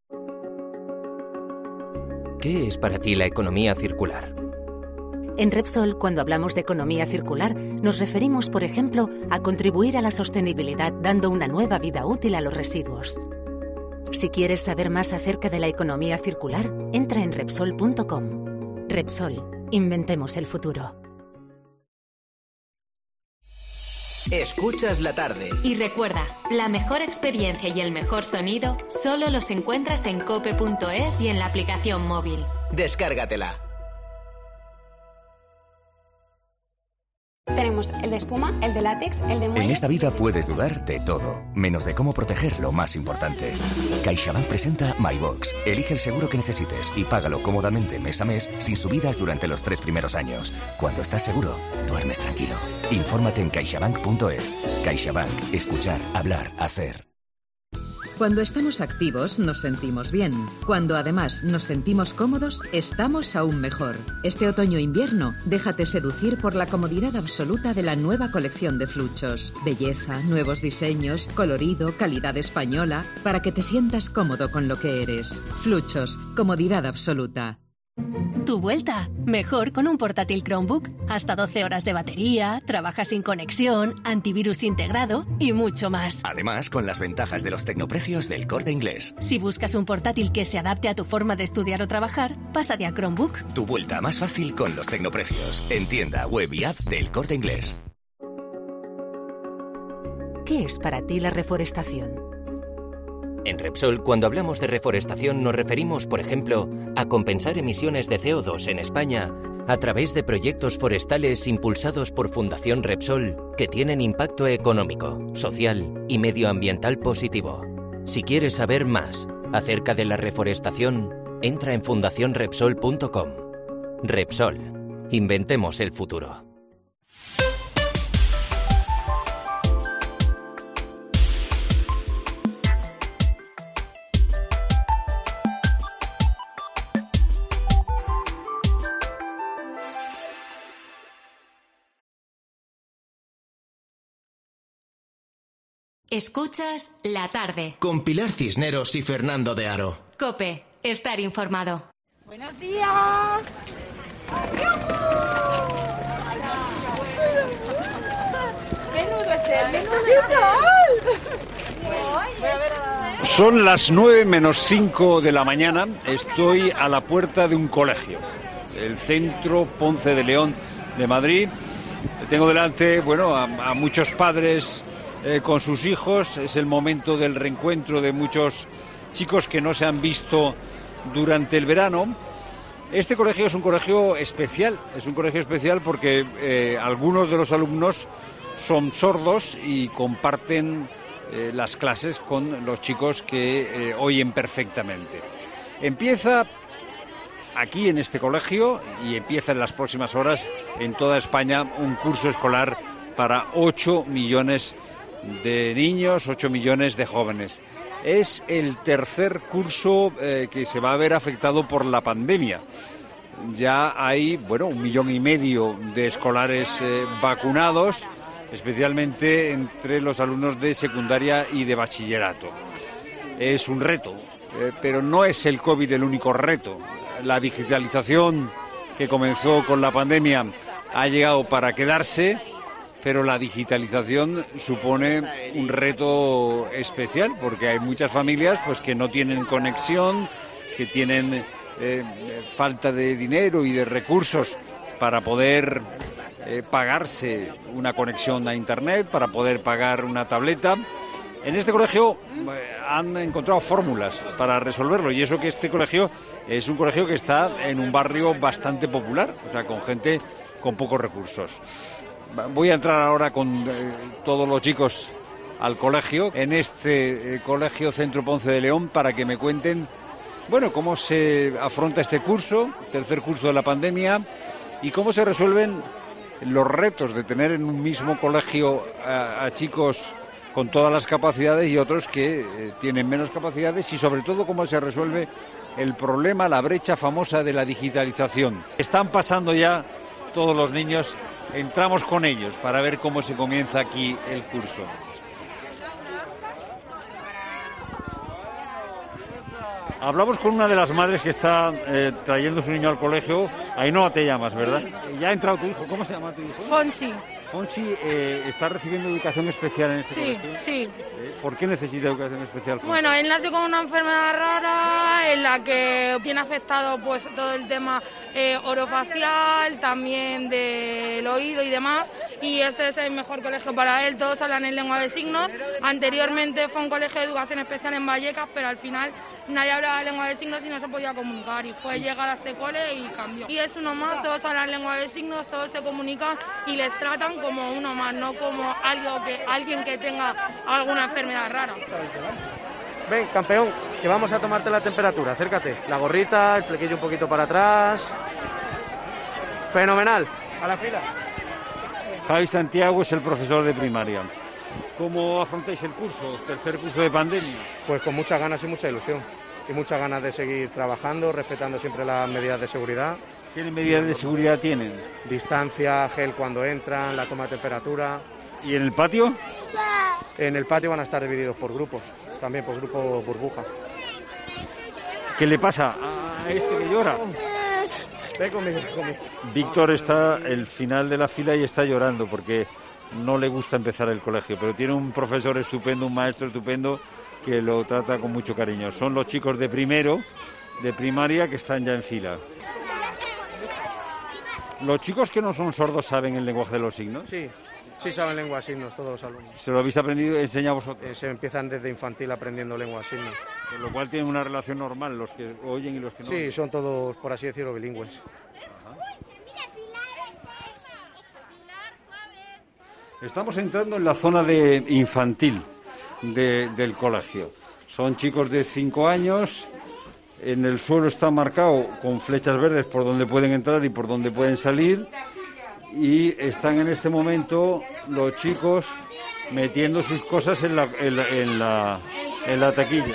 ¿Qué es para ti la economía circular? En Repsol, cuando hablamos de economía circular, nos referimos, por ejemplo, a contribuir a la sostenibilidad dando una nueva vida útil a los residuos. Si quieres saber más acerca de la economía circular, entra en Repsol.com. Repsol, inventemos el futuro. Escuchas La Tarde. Y recuerda, la mejor experiencia y el mejor sonido solo los encuentras en cope.es y en la aplicación móvil. Descárgatela. Tenemos el de espuma, el de látex, el de muelle. En esta vida puedes dudar de todo, menos de cómo proteger lo más importante. CaixaBank presenta MyBox. Elige el seguro que necesites y págalo cómodamente mes a mes sin subidas durante los 3 primeros años. Cuando estás seguro, duermes tranquilo. Infórmate en caixabank.es. CaixaBank. Escuchar, hablar, hacer. Cuando estamos activos nos sentimos bien. Cuando además nos sentimos cómodos, estamos aún mejor. Este otoño-invierno, déjate seducir por la comodidad absoluta de la nueva colección de Fluchos. Belleza, nuevos diseños, colorido, calidad española, para que te sientas cómodo con lo que eres. Fluchos, comodidad absoluta. Tu vuelta. Mejor con un portátil Chromebook. Hasta 12 horas de batería, trabaja sin conexión, antivirus integrado y mucho más. Además, con las ventajas de los tecnoprecios del Corte Inglés. Si buscas un portátil que se adapte a tu forma de estudiar o trabajar, pásate a Chromebook. Tu vuelta más fácil con los tecnoprecios. En tienda, web y app del Corte Inglés. ¿Qué es para ti la reforestación? En Repsol, cuando hablamos de reforestación, nos referimos, por ejemplo, a compensar emisiones de CO2 en España a través de proyectos forestales impulsados por Fundación Repsol que tienen impacto económico, social y medioambiental positivo. Si quieres saber más acerca de la reforestación, entra en fundacionrepsol.com. Repsol. Inventemos el futuro. Escuchas La Tarde. Con Pilar Cisneros y Fernando de Aro. COPE. Estar informado. Buenos días. Menudo es el menudo. Son las 9 menos 5 de la mañana. Estoy a la puerta de un colegio, el Centro Ponce de León de Madrid. Tengo delante, a muchos padres con sus hijos. Es el momento del reencuentro de muchos chicos que no se han visto durante el verano. Este colegio es un colegio especial, porque algunos de los alumnos son sordos y comparten las clases con los chicos que oyen perfectamente. Empieza aquí en este colegio y empieza en las próximas horas en toda España un curso escolar para 8 millones de niños, 8 millones de jóvenes. Es el tercer curso que se va a ver afectado por la pandemia. Ya hay, 1,5 millones de escolares vacunados, especialmente entre los alumnos de secundaria y de bachillerato. Es un reto, pero no es el COVID el único reto. La digitalización que comenzó con la pandemia ha llegado para quedarse, pero la digitalización supone un reto especial porque hay muchas familias que no tienen conexión, que tienen falta de dinero y de recursos para poder pagarse una conexión a Internet, para poder pagar una tableta. En este colegio han encontrado fórmulas para resolverlo, y eso que este colegio es un colegio que está en un barrio bastante popular, con gente con pocos recursos. Voy a entrar ahora con todos los chicos al colegio, en este colegio Centro Ponce de León, para que me cuenten, cómo se afronta este curso, tercer curso de la pandemia, y cómo se resuelven los retos de tener en un mismo colegio a chicos con todas las capacidades y otros que tienen menos capacidades, y sobre todo cómo se resuelve el problema, la brecha famosa de la digitalización. Están pasando ya todos los niños. Entramos con ellos para ver cómo se comienza aquí el curso. Hablamos con una de las madres que está trayendo a su niño al colegio. Ainhoa te llamas, ¿verdad? Sí. Ya ha entrado tu hijo. ¿Cómo se llama tu hijo? Fonsi. Fonsi está recibiendo educación especial en este colegio. Sí. ¿Por qué necesita educación especial, Fonsi? Bueno, él nace con una enfermedad rara en la que tiene afectado todo el tema orofacial, también del oído y demás, y este es el mejor colegio para él. Todos hablan en lengua de signos. Anteriormente fue un colegio de educación especial en Vallecas, pero al final nadie hablaba lengua de signos y no se podía comunicar, y fue llegar a este cole y cambió. Y es uno más, todos hablan lengua de signos, todos se comunican y les tratan como uno más, no como alguien que tenga alguna enfermedad rara. Ven, campeón, que vamos a tomarte la temperatura, acércate. La gorrita, el flequillo un poquito para atrás. Fenomenal, a la fila. Javi Santiago es el profesor de primaria. ¿Cómo afrontáis el curso, tercer curso de pandemia? Pues con muchas ganas y mucha ilusión. Y muchas ganas de seguir trabajando, respetando siempre las medidas de seguridad. ¿Qué medidas de seguridad tienen? Distancia, gel cuando entran, la toma de temperatura. ¿Y en el patio? En el patio van a estar divididos por grupos, también por grupo burbuja. ¿Qué le pasa a este que llora? Ven conmigo. Víctor está al final de la fila y está llorando porque no le gusta empezar el colegio, pero tiene un profesor estupendo, un maestro estupendo que lo trata con mucho cariño. Son los chicos de primero, de primaria, que están ya en fila. ¿Los chicos que no son sordos saben el lenguaje de los signos? Sí saben lengua de signos todos los alumnos. ¿Se lo habéis aprendido y enseñado vosotros? Se empiezan desde infantil aprendiendo lengua de signos. Con lo cual tienen una relación normal, los que oyen y los que no oyen. Sí, son todos, por así decirlo, bilingües. Estamos entrando en la zona de infantil del colegio. Son chicos de 5 años. En el suelo está marcado con flechas verdes por donde pueden entrar y por donde pueden salir. Y están en este momento los chicos metiendo sus cosas en la taquilla.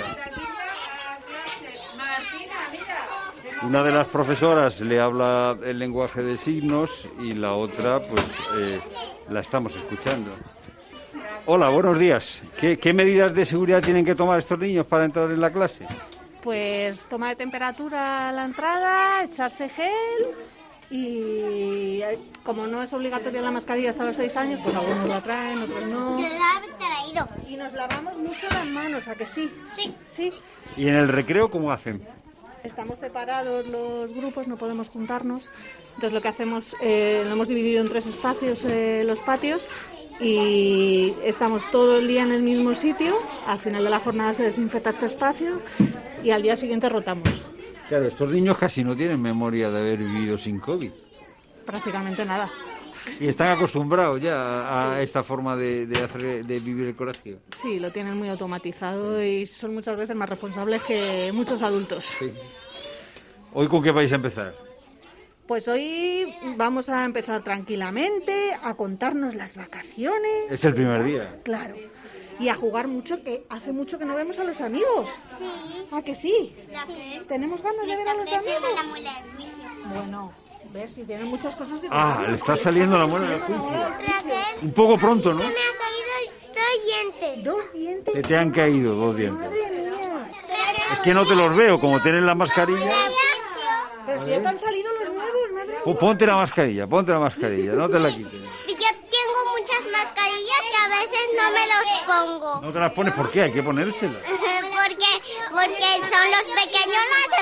Una de las profesoras le habla el lenguaje de signos y la otra, pues, la estamos escuchando. Hola, buenos días. ¿Qué medidas de seguridad tienen que tomar estos niños para entrar en la clase? Pues toma de temperatura a la entrada, echarse gel y como no es obligatoria la mascarilla hasta los 6 años, pues algunos la traen, otros no. Yo la he traído. Y nos lavamos mucho las manos, ¿a que sí? Sí. ¿Y en el recreo cómo hacen? Estamos separados los grupos, no podemos juntarnos. Entonces lo que hacemos, lo hemos dividido en 3 espacios, los patios, y estamos todo el día en el mismo sitio. Al final de la jornada se desinfecta este espacio y al día siguiente rotamos. Claro, estos niños casi no tienen memoria de haber vivido sin COVID. Prácticamente nada. Y están acostumbrados ya a esta forma de vivir el colegio. Sí, lo tienen muy automatizado y son muchas veces más responsables que muchos adultos. Sí. ¿Hoy con qué vais a empezar? Pues hoy vamos a empezar tranquilamente, a contarnos las vacaciones. Es el primer día. Claro. Y a jugar mucho, que hace mucho que no vemos a los amigos. Sí. ¿A que sí? ¿Tenemos ganas de ver a los amigos? La muela del juicio. Bueno, ves, si tienen muchas cosas que... Le está saliendo la muela del juicio. Un poco pronto, ¿no? Me han caído 2 dientes. 2 dientes. Se te han caído 2 dientes. Madre mía. Es que no te los veo, como tienen la mascarilla. Pero si ya te han salido los nuevos, madre mía. Ponte la mascarilla, no te la quites. Yo tengo muchas mascarillas que a veces no me los pongo. ¿No te las pones? ¿Por qué? Hay que ponérselas. Porque son los pequeños,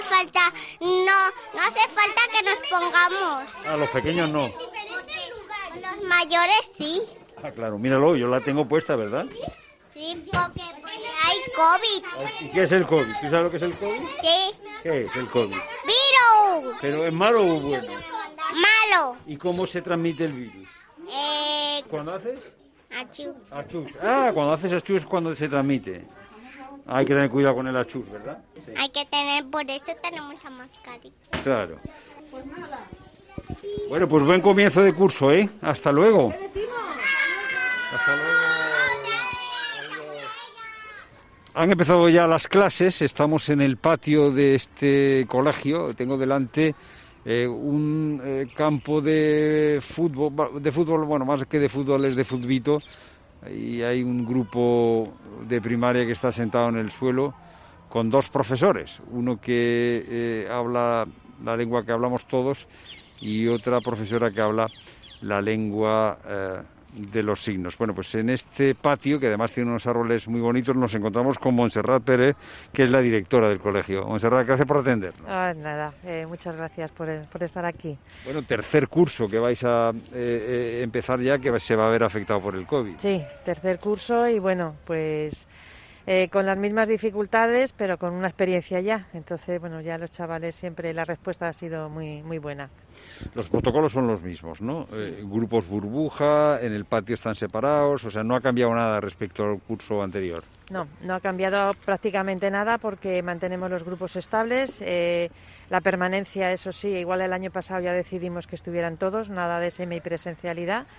no hace falta que nos pongamos. A los pequeños no. Los mayores sí. Ah, claro, míralo, yo la tengo puesta, ¿verdad? Sí, porque hay COVID. ¿Y qué es el COVID? ¿Tú sabes lo que es el COVID? Sí. ¿Qué es el COVID? Virus. ¿Pero es malo o bueno? Malo. ¿Y cómo se transmite el virus? ¿Cuándo haces? Achú. Achús. Ah, cuando haces achús es cuando se transmite. Hay que tener cuidado con el achús, ¿verdad? Sí. Hay que tener, por eso tenemos la mascarilla. Claro. Pues nada. Bueno, pues buen comienzo de curso, ¿eh? Hasta luego. Hasta luego. Han empezado ya las clases, estamos en el patio de este colegio, tengo delante un campo de fútbol, bueno, más que de fútbol es de futbito, y hay un grupo de primaria que está sentado en el suelo con 2 profesores, uno que habla la lengua que hablamos todos y otra profesora que habla la lengua de los signos. Bueno, pues en este patio, que además tiene unos árboles muy bonitos, nos encontramos con Montserrat Pérez, que es la directora del colegio. Montserrat, gracias por atendernos. Nada, muchas gracias por estar aquí. Bueno, tercer curso que vais a empezar ya, que se va a ver afectado por el COVID. Sí, tercer curso y bueno, pues con las mismas dificultades, pero con una experiencia ya. Entonces, bueno, ya los chavales siempre la respuesta ha sido muy, muy buena. Los protocolos son los mismos, ¿no? Sí. Grupos burbuja, en el patio están separados, o sea, no ha cambiado nada respecto al curso anterior. No ha cambiado prácticamente nada porque mantenemos los grupos estables. La permanencia, eso sí, igual el año pasado ya decidimos que estuvieran todos, nada de semipresencialidad,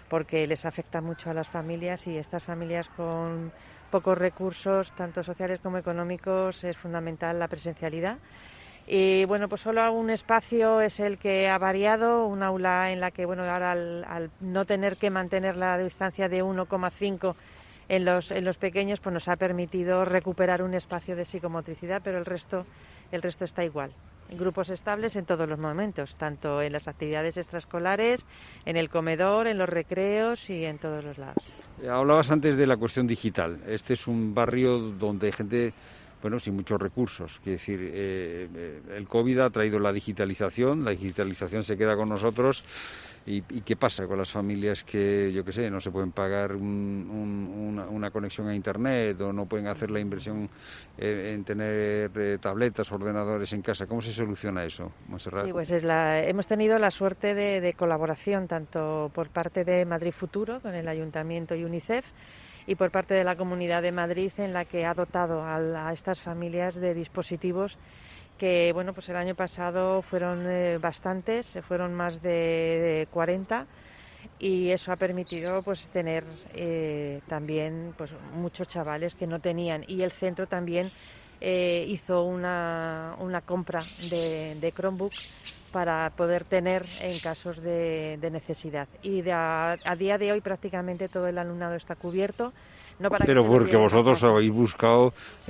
porque les afecta mucho a las familias, y estas familias con pocos recursos, tanto sociales como económicos, es fundamental la presencialidad. Y bueno, pues solo un espacio es el que ha variado, un aula en la que, bueno, ahora al no tener que mantener la distancia de 1,5 en los pequeños, pues nos ha permitido recuperar un espacio de psicomotricidad, pero el resto está igual. Grupos estables en todos los momentos, tanto en las actividades extraescolares, en el comedor, en los recreos y en todos los lados. Hablabas antes de la cuestión digital. Este es un barrio donde hay gente, bueno, sin muchos recursos. Quiere decir, el COVID ha traído la digitalización se queda con nosotros. ¿Y qué pasa con las familias que, yo qué sé, no se pueden pagar una conexión a Internet o no pueden hacer la inversión en tener tabletas, ordenadores en casa? ¿Cómo se soluciona eso, Montserrat? Sí, pues hemos tenido la suerte de colaboración tanto por parte de Madrid Futuro, con el Ayuntamiento y UNICEF, y por parte de la Comunidad de Madrid, en la que ha dotado a estas familias de dispositivos que, bueno, pues el año pasado fueron bastantes, fueron más de 40, y eso ha permitido pues tener también pues muchos chavales que no tenían, y el centro también hizo una compra de Chromebook para poder tener en casos de necesidad. Y a día de hoy prácticamente todo el alumnado está cubierto. No para pero porque vosotros pasar. habéis buscado Sí.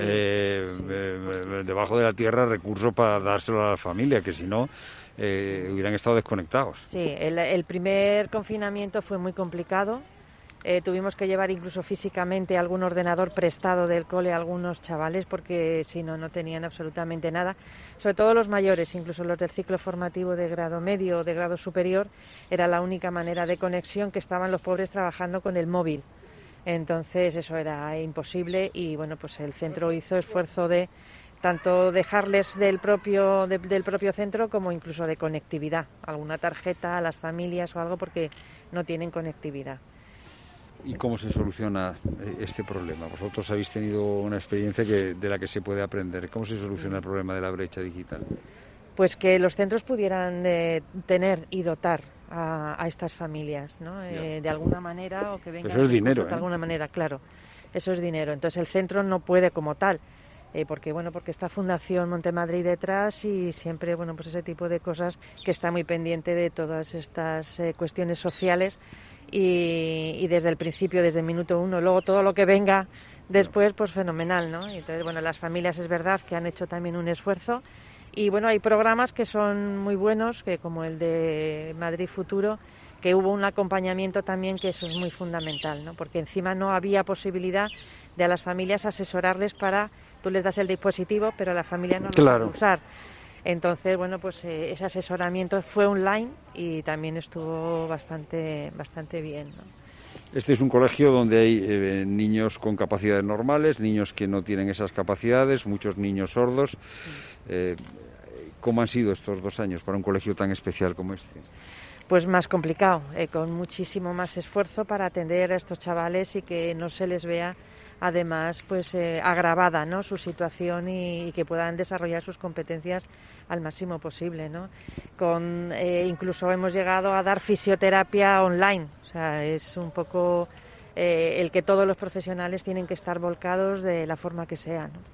debajo de la tierra recursos para dárselo a la familia, que si no hubieran estado desconectados. Sí, el primer confinamiento fue muy complicado. Tuvimos que llevar incluso físicamente algún ordenador prestado del cole a algunos chavales, porque si no tenían absolutamente nada. Sobre todo los mayores, incluso los del ciclo formativo de grado medio o de grado superior, era la única manera de conexión, que estaban los pobres trabajando con el móvil. Entonces eso era imposible, y bueno, pues el centro hizo esfuerzo de tanto dejarles del propio centro, como incluso de conectividad, alguna tarjeta a las familias o algo, porque no tienen conectividad. ¿Y cómo se soluciona este problema? Vosotros habéis tenido una experiencia de la que se puede aprender. ¿Cómo se soluciona el problema de la brecha digital? Pues que los centros pudieran tener y dotar a estas familias, ¿no? De alguna manera, o que vengan. Eso es dinero, de alguna manera, claro. Eso es dinero. Entonces el centro no puede como tal, porque está Fundación Montemadrid detrás, y siempre, bueno, pues ese tipo de cosas, que está muy pendiente de todas estas cuestiones sociales, y desde el principio, desde el minuto uno. Luego todo lo que venga después, pues fenomenal, ¿no? Y entonces, bueno, las familias es verdad que han hecho también un esfuerzo, y bueno, hay programas que son muy buenos, que como el de Madrid Futuro, que hubo un acompañamiento también, que eso es muy fundamental, ¿no? Porque encima no había posibilidad de a las familias asesorarles tú les das el dispositivo, pero la familia no lo Claro. puede usar. Entonces, bueno, pues ese asesoramiento fue online, y también estuvo bastante bien, ¿no? Este es un colegio donde hay niños con capacidades normales, niños que no tienen esas capacidades, muchos niños sordos. ¿Cómo han sido estos 2 años para un colegio tan especial como este? Pues más complicado, con muchísimo más esfuerzo para atender a estos chavales, y que no se les vea además pues agravada, ¿no?, su situación, y que puedan desarrollar sus competencias al máximo posible, ¿no? Incluso hemos llegado a dar fisioterapia online, o sea, es un poco el que todos los profesionales tienen que estar volcados de la forma que sea, ¿no?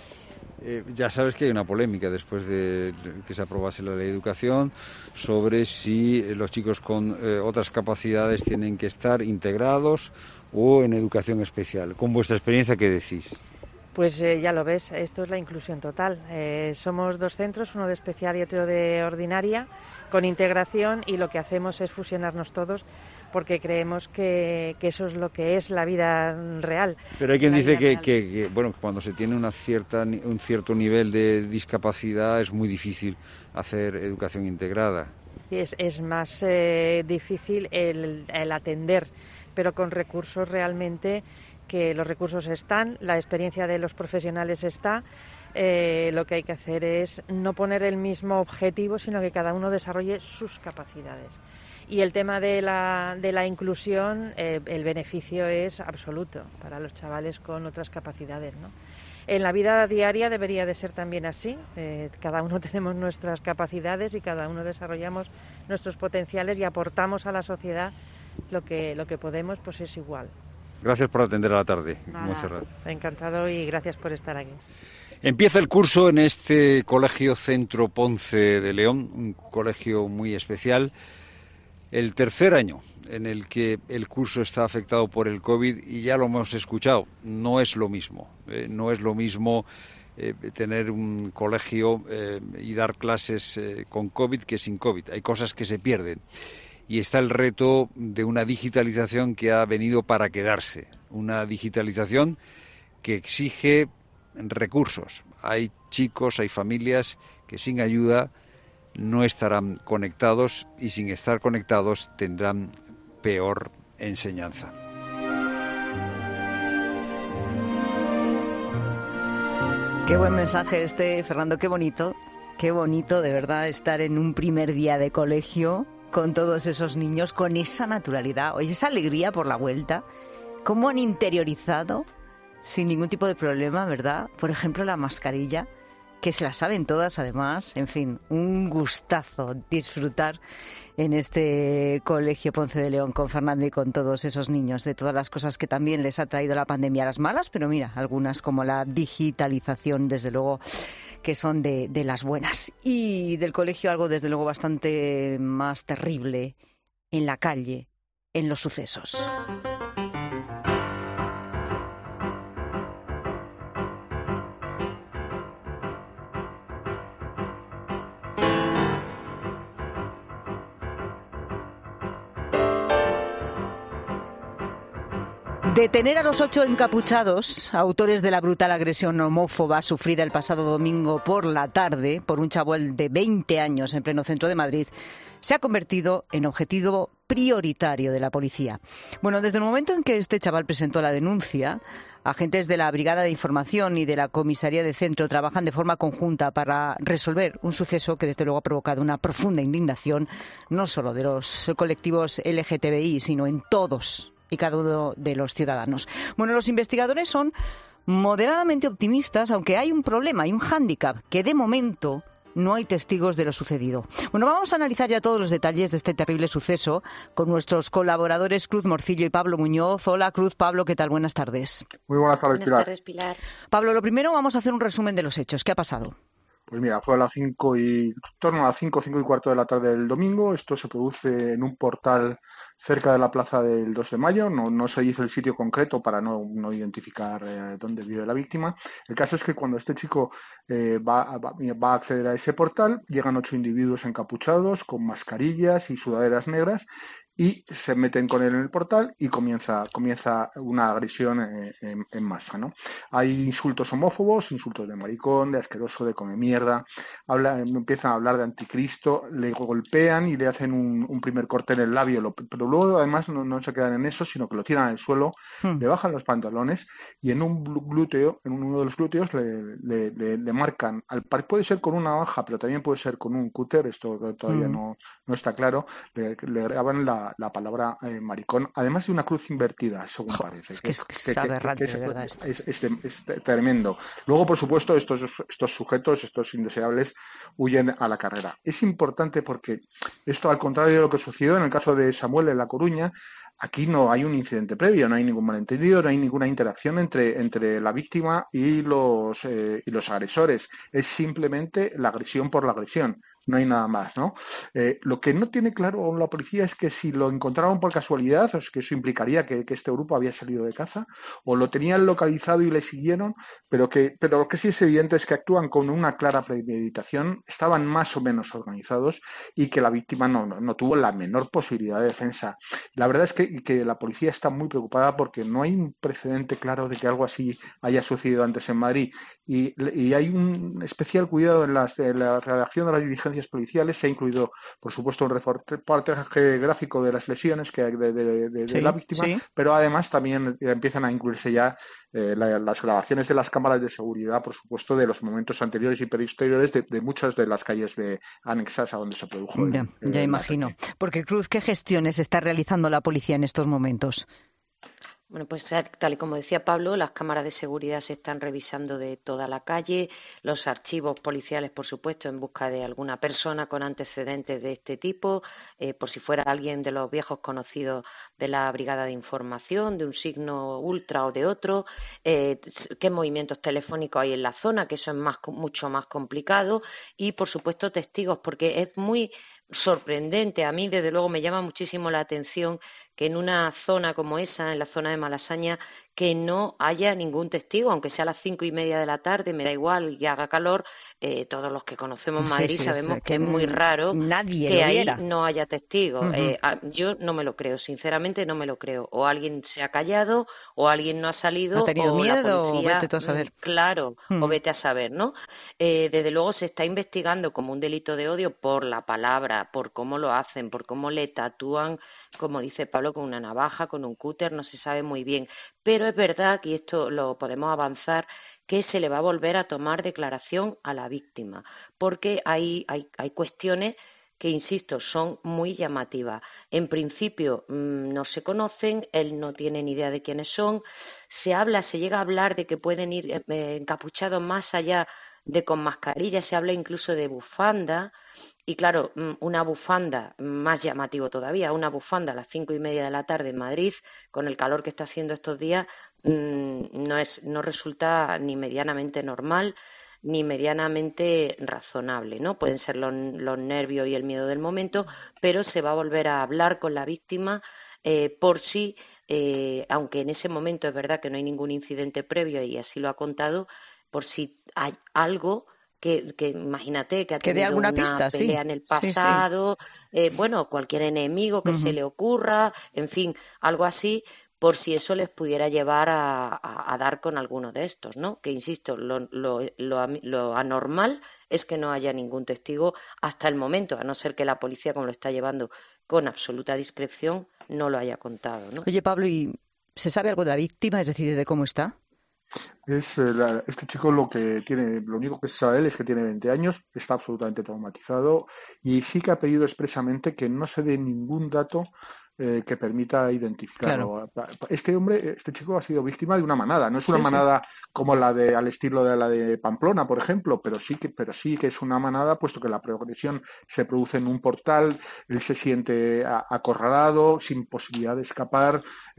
Ya sabes que hay una polémica después de que se aprobase la ley de educación sobre si los chicos con otras capacidades tienen que estar integrados o en educación especial. Con vuestra experiencia, ¿qué decís? Pues ya lo ves, esto es la inclusión total. Somos 2 centros, uno de especial y otro de ordinaria, con integración, y lo que hacemos es fusionarnos todos, porque creemos que eso es lo que es la vida real. Pero hay quien dice que bueno, cuando se tiene un cierto nivel de discapacidad es muy difícil hacer educación integrada. Es más difícil el atender, pero con recursos realmente, que los recursos están, la experiencia de los profesionales está. Lo que hay que hacer es no poner el mismo objetivo, sino que cada uno desarrolle sus capacidades. Y el tema de la inclusión, el beneficio es absoluto para los chavales con otras capacidades, ¿no? En la vida diaria debería de ser también así. Cada uno tenemos nuestras capacidades, y cada uno desarrollamos nuestros potenciales, y aportamos a la sociedad lo que podemos, pues es igual. Gracias por atender a la tarde, Nada, Montserrat. encantado y gracias por estar aquí. Empieza el curso en este colegio Centro Ponce de León, un colegio muy especial. El tercer año en el que el curso está afectado por el COVID, y ya lo hemos escuchado, no es lo mismo. No es lo mismo tener un colegio y dar clases con COVID que sin COVID. Hay cosas que se pierden. Y está el reto de una digitalización que ha venido para quedarse. Una digitalización que exige recursos. Hay chicos, hay familias que sin ayuda no estarán conectados, y sin estar conectados tendrán peor enseñanza. Qué buen mensaje este, Fernando, qué bonito de verdad estar en un primer día de colegio con todos esos niños, con esa naturalidad, oye, esa alegría por la vuelta, cómo han interiorizado sin ningún tipo de problema, ¿verdad? Por ejemplo, la mascarilla, que se la saben todas además. En fin, un gustazo disfrutar en este colegio Ponce de León con Fernando y con todos esos niños, de todas las cosas que también les ha traído la pandemia, las malas, pero mira, algunas como la digitalización, desde luego, que son de las buenas. Y del colegio algo, desde luego, bastante más terrible en la calle, en los sucesos. Detener a los 8 encapuchados, autores de la brutal agresión homófoba sufrida el pasado domingo por la tarde por un chaval de 20 años en pleno centro de Madrid, se ha convertido en objetivo prioritario de la policía. Bueno, desde el momento en que este chaval presentó la denuncia, agentes de la Brigada de Información y de la Comisaría de Centro trabajan de forma conjunta para resolver un suceso que desde luego ha provocado una profunda indignación, no solo de los colectivos LGTBI, sino en todos y cada uno de los ciudadanos. Bueno, los investigadores son moderadamente optimistas, aunque hay un problema, hay un hándicap, que de momento no hay testigos de lo sucedido. Bueno, vamos a analizar ya todos los detalles de este terrible suceso con nuestros colaboradores Cruz Morcillo y Pablo Muñoz. Hola Cruz, Pablo, ¿qué tal? Buenas tardes. Muy buenas tardes, Pilar. Buenas tardes, Pilar. Pablo, lo primero vamos a hacer un resumen de los hechos. ¿Qué ha pasado? Pues mira, fue a las 5 y torno a las 5 y cuarto de la tarde del domingo. Esto se produce en un portal cerca de la plaza del 2 de mayo. No se dice el sitio concreto para no identificar dónde vive la víctima. El caso es que cuando este chico va a acceder a ese portal, llegan 8 individuos encapuchados con mascarillas y sudaderas negras y se meten con él en el portal y comienza una agresión en masa, ¿no? Hay insultos homófobos, insultos de maricón, de asqueroso, de come mierda, empiezan a hablar de anticristo, le golpean y le hacen un primer corte en el labio, pero luego además no se quedan en eso, sino que lo tiran al suelo, le bajan los pantalones y en uno de los glúteos le marcan, puede ser con una navaja, pero también puede ser con un cúter, esto todavía no está claro, le graban la palabra maricón, además de una cruz invertida, según parece. Es aberrante, de verdad. Es tremendo. Luego, por supuesto, estos sujetos, estos indeseables, huyen a la carrera. Es importante porque esto, al contrario de lo que sucedió en el caso de Samuel en La Coruña, aquí no hay un incidente previo, no hay ningún malentendido, no hay ninguna interacción entre la víctima y los agresores. Es simplemente la agresión por la agresión. No hay nada más, ¿no? Lo que no tiene claro la policía es que si lo encontraron por casualidad, o es que eso implicaría que este grupo había salido de caza, o lo tenían localizado y le siguieron, pero lo que sí es evidente es que actúan con una clara premeditación, estaban más o menos organizados y que la víctima no tuvo la menor posibilidad de defensa. La verdad es que la policía está muy preocupada porque no hay un precedente claro de que algo así haya sucedido antes en Madrid y hay un especial cuidado en la redacción de las diligencias policiales. Se ha incluido, por supuesto, un reportaje gráfico de las lesiones de la víctima, pero además también empiezan a incluirse ya las grabaciones de las cámaras de seguridad, por supuesto, de los momentos anteriores y posteriores de muchas de las calles anexas a donde se produjo. Ya imagino. Porque, Cruz, ¿qué gestiones está realizando la policía en estos momentos? Bueno, pues tal y como decía Pablo, las cámaras de seguridad se están revisando de toda la calle, los archivos policiales, por supuesto, en busca de alguna persona con antecedentes de este tipo, por si fuera alguien de los viejos conocidos de la Brigada de Información, de un signo ultra o de otro, qué movimientos telefónicos hay en la zona, que eso es mucho más complicado, y, por supuesto, testigos, porque es muy sorprendente. A mí, desde luego, me llama muchísimo la atención que en una zona como esa, en la zona de Malasaña, que no haya ningún testigo, aunque sea a las 5:30 de la tarde, me da igual y haga calor. Todos los que conocemos Madrid sabemos que es muy raro que ahí no haya testigos. Yo no me lo creo, sinceramente no me lo creo. O alguien se ha callado, o alguien no ha salido, ¿ha tenido o miedo, la policía, o vete tú a saber? Claro, o vete a saber, ¿no? Desde luego se está investigando como un delito de odio por la palabra, por cómo lo hacen, por cómo le tatúan, como dice Pablo, con una navaja, con un cúter, no se sabe muy bien. Pero es verdad, y esto lo podemos avanzar, que se le va a volver a tomar declaración a la víctima, porque hay cuestiones que, insisto, son muy llamativas. En principio no se conocen, él no tiene ni idea de quiénes son, se llega a hablar de que pueden ir encapuchados más allá de con mascarilla, se habla incluso de bufanda, y claro, una bufanda, más llamativo todavía, una bufanda a las 5:30 de la tarde en Madrid, con el calor que está haciendo estos días, no resulta ni medianamente normal ni medianamente razonable, ¿no? Pueden ser los nervios y el miedo del momento, pero se va a volver a hablar con la víctima por si, aunque en ese momento es verdad que no hay ningún incidente previo y así lo ha contado, por si hay algo que imagínate que ha tenido alguna una pista, pelea en el pasado, bueno, cualquier enemigo que se le ocurra, en fin, algo así, por si eso les pudiera llevar a dar con alguno de estos, ¿no? Que, insisto, lo anormal es que no haya ningún testigo hasta el momento, a no ser que la policía, como lo está llevando con absoluta discreción, no lo haya contado, ¿no? Oye, Pablo, ¿y se sabe algo de la víctima, es decir, de cómo está? Este chico lo único que se sabe de él es que tiene 20 años, está absolutamente traumatizado y sí que ha pedido expresamente que no se dé ningún dato que permita identificarlo. Claro. Este chico ha sido víctima de una manada, no es una manada como al estilo de la de Pamplona, por ejemplo, pero sí que es una manada, puesto que la progresión se produce en un portal, él se siente acorralado, sin posibilidad de escapar,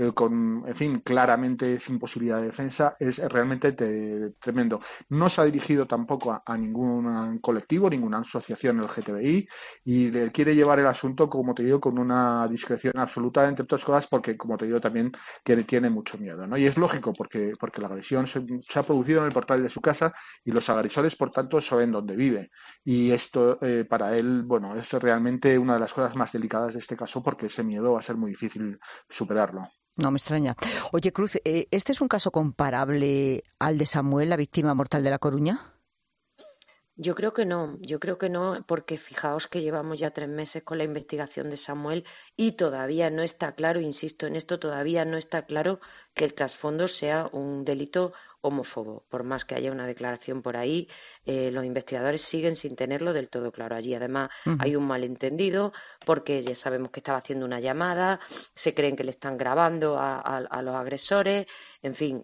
claramente sin posibilidad de defensa. Es realmente tremendo. No se ha dirigido tampoco a ningún colectivo, ninguna asociación LGTBI, y quiere llevar el asunto, como te digo, con una discreción absoluta, entre otras cosas, porque, como te digo, también tiene mucho miedo, ¿no? Y es lógico, porque la agresión se ha producido en el portal de su casa y los agresores, por tanto, saben dónde vive. Y esto, para él, bueno, es realmente una de las cosas más delicadas de este caso, porque ese miedo va a ser muy difícil superarlo. No me extraña. Oye, Cruz, ¿este es un caso comparable al de Samuel, la víctima mortal de La Coruña? Yo creo que no, porque fijaos que llevamos ya 3 meses con la investigación de Samuel y todavía no está claro, insisto en esto, todavía no está claro que el trasfondo sea un delito homófobo. Por más que haya una declaración por ahí, los investigadores siguen sin tenerlo del todo claro. Allí además hay un malentendido porque ya sabemos que estaba haciendo una llamada, se creen que le están grabando a los agresores, en fin,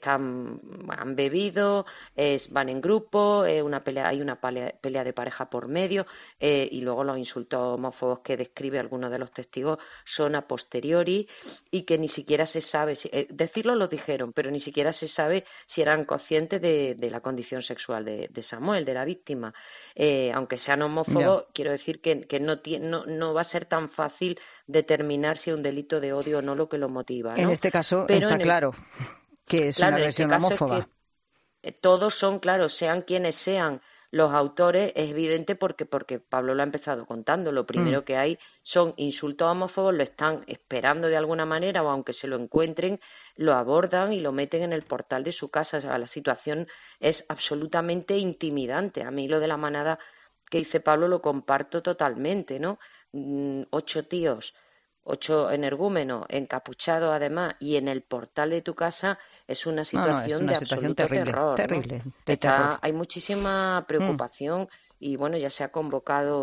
han bebido, van en grupo, hay una pelea de pareja por medio, y luego los insultos homófobos que describe algunos de los testigos son a posteriori y que ni siquiera se sabe, decirlo lo dijeron, pero ni siquiera se sabe si eran conscientes de la condición sexual de Samuel, de la víctima. Aunque sean homófobos, quiero decir que no va a ser tan fácil determinar si es un delito de odio o no lo que lo motiva, ¿no? En este caso está claro que es una agresión homófoba. Es que todos son, claro, sean quienes sean los autores, es evidente porque Pablo lo ha empezado contando. Lo primero que hay son insultos homófobos, lo están esperando de alguna manera, o aunque se lo encuentren, lo abordan y lo meten en el portal de su casa. O sea, la situación es absolutamente intimidante. A mí lo de la manada que dice Pablo lo comparto totalmente, ¿no? 8 tíos, 8 energúmenos, encapuchados además, y en el portal de tu casa es una situación de absoluto terror. Terrible. Hay muchísima preocupación y bueno, ya se ha convocado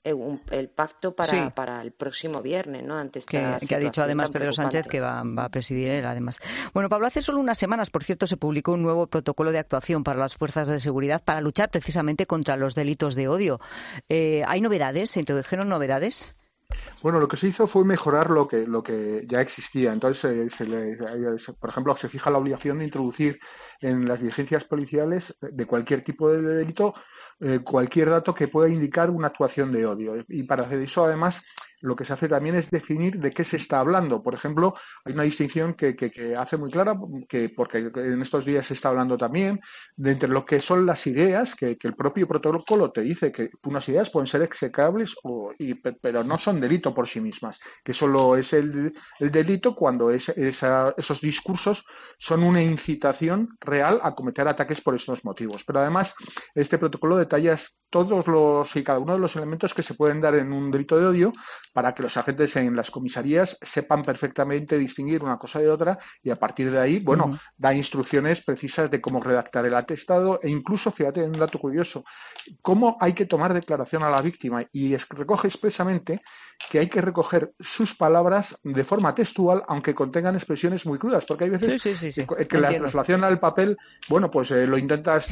el pacto para el próximo viernes, ¿no? Ante esta que ha dicho además Pedro Sánchez que va a presidir él, además. Bueno, Pablo, hace solo unas semanas, por cierto, se publicó un nuevo protocolo de actuación para las fuerzas de seguridad para luchar precisamente contra los delitos de odio. ¿Hay novedades? ¿Se introdujeron novedades? Bueno, lo que se hizo fue mejorar lo que ya existía. Entonces, por ejemplo, se fija la obligación de introducir en las diligencias policiales de cualquier tipo de delito cualquier dato que pueda indicar una actuación de odio. Y para hacer eso, además, lo que se hace también es definir de qué se está hablando. Por ejemplo, hay una distinción que hace muy clara, porque en estos días se está hablando también, de entre lo que son las ideas, que el propio protocolo te dice que unas ideas pueden ser execrables, pero no son delito por sí mismas, que solo es el delito cuando esos discursos son una incitación real a cometer ataques por estos motivos. Pero además, este protocolo detalla todos y cada uno de los elementos que se pueden dar en un delito de odio, para que los agentes en las comisarías sepan perfectamente distinguir una cosa de otra y a partir de ahí, da instrucciones precisas de cómo redactar el atestado e incluso, fíjate, un dato curioso, cómo hay que tomar declaración a la víctima y recoge expresamente que hay que recoger sus palabras de forma textual, aunque contengan expresiones muy crudas, porque hay veces que la traslación al papel, lo intentas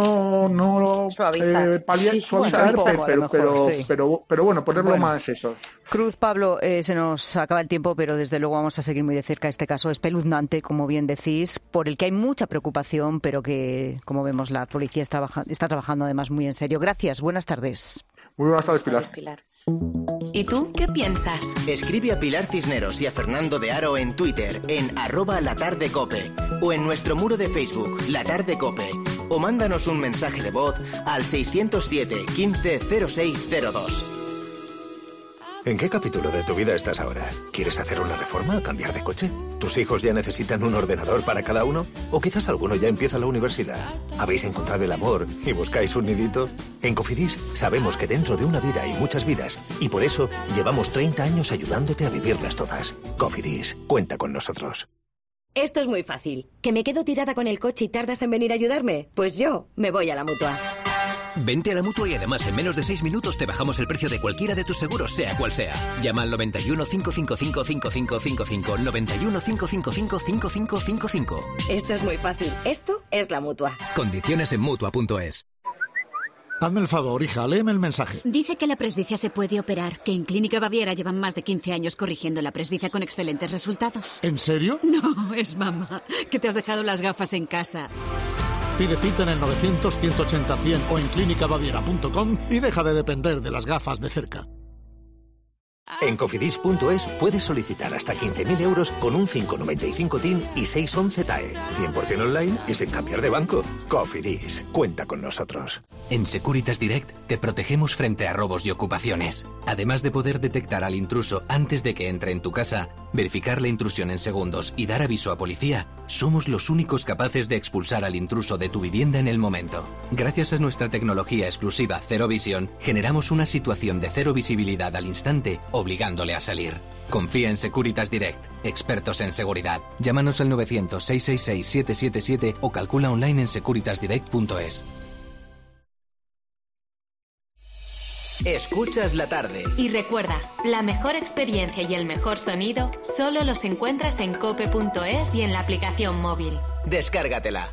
no suavizar, pero ponerlo más eso. Cruz, Pablo, se nos acaba el tiempo, pero desde luego vamos a seguir muy de cerca este caso espeluznante, como bien decís, por el que hay mucha preocupación, pero que, como vemos, la policía está trabajando además muy en serio. Gracias, buenas tardes. Muy buenas tardes, Pilar. ¿Y tú qué piensas? Escribe a Pilar Cisneros y a Fernando de Aro en Twitter, en @latardecope, o en nuestro muro de Facebook, La Tarde Cope, o mándanos un mensaje de voz al 607 15 0602. ¿En qué capítulo de tu vida estás ahora? ¿Quieres hacer una reforma o cambiar de coche? ¿Tus hijos ya necesitan un ordenador para cada uno? ¿O quizás alguno ya empieza la universidad? ¿Habéis encontrado el amor y buscáis un nidito? En Cofidis sabemos que dentro de una vida hay muchas vidas y por eso llevamos 30 años ayudándote a vivirlas todas. Cofidis, cuenta con nosotros. Esto es muy fácil. ¿Que me quedo tirada con el coche y tardas en venir a ayudarme? Pues yo me voy a la Mutua. Vente a la Mutua y además en menos de 6 minutos te bajamos el precio de cualquiera de tus seguros, sea cual sea. Llama al 91 555 5555, 91 555 5555. Esto es muy fácil. Esto es la Mutua. Condiciones en Mutua.es. Hazme el favor, hija, léeme el mensaje. Dice que la presbicia se puede operar, que en Clínica Baviera llevan más de 15 años corrigiendo la presbicia con excelentes resultados. ¿En serio? No, es mamá, que te has dejado las gafas en casa. Pide cita en el 900-180-100 o en clínicabaviera.com y deja de depender de las gafas de cerca. En Cofidis.es puedes solicitar hasta 15.000 euros con un 595 TIN y 611 TAE. 100% online y sin cambiar de banco. Cofidis, cuenta con nosotros. En Securitas Direct te protegemos frente a robos y ocupaciones. Además de poder detectar al intruso antes de que entre en tu casa, verificar la intrusión en segundos y dar aviso a policía, somos los únicos capaces de expulsar al intruso de tu vivienda en el momento. Gracias a nuestra tecnología exclusiva Cero Visión, generamos una situación de cero visibilidad al instante, obligándole a salir. Confía en Securitas Direct, expertos en seguridad. Llámanos al 900-666-777 o calcula online en securitasdirect.es. Escuchas la tarde. Y recuerda, la mejor experiencia y el mejor sonido solo los encuentras en cope.es y en la aplicación móvil. Descárgatela.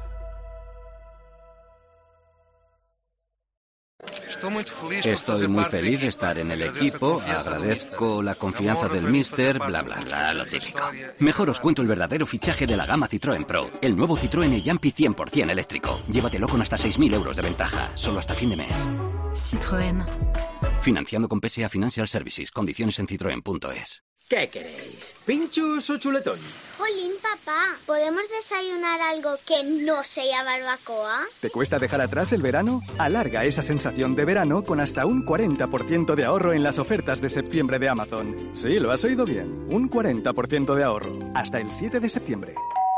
Estoy muy feliz de estar en el equipo, agradezco la confianza del míster, bla bla bla, lo típico. Mejor os cuento el verdadero fichaje de la gama Citroën Pro, el nuevo Citroën e-Jumpy 100% eléctrico. Llévatelo con hasta 6.000 euros de ventaja, solo hasta fin de mes. Citroën. Financiando con PSA Financial Services, condiciones en citroen.es. ¿Qué queréis? ¿Pinchos o chuletón? Jolín, papá, ¿podemos desayunar algo que no sea barbacoa? ¿Te cuesta dejar atrás el verano? Alarga esa sensación de verano con hasta un 40% de ahorro en las ofertas de septiembre de Amazon. Sí, lo has oído bien, un 40% de ahorro, hasta el 7 de septiembre.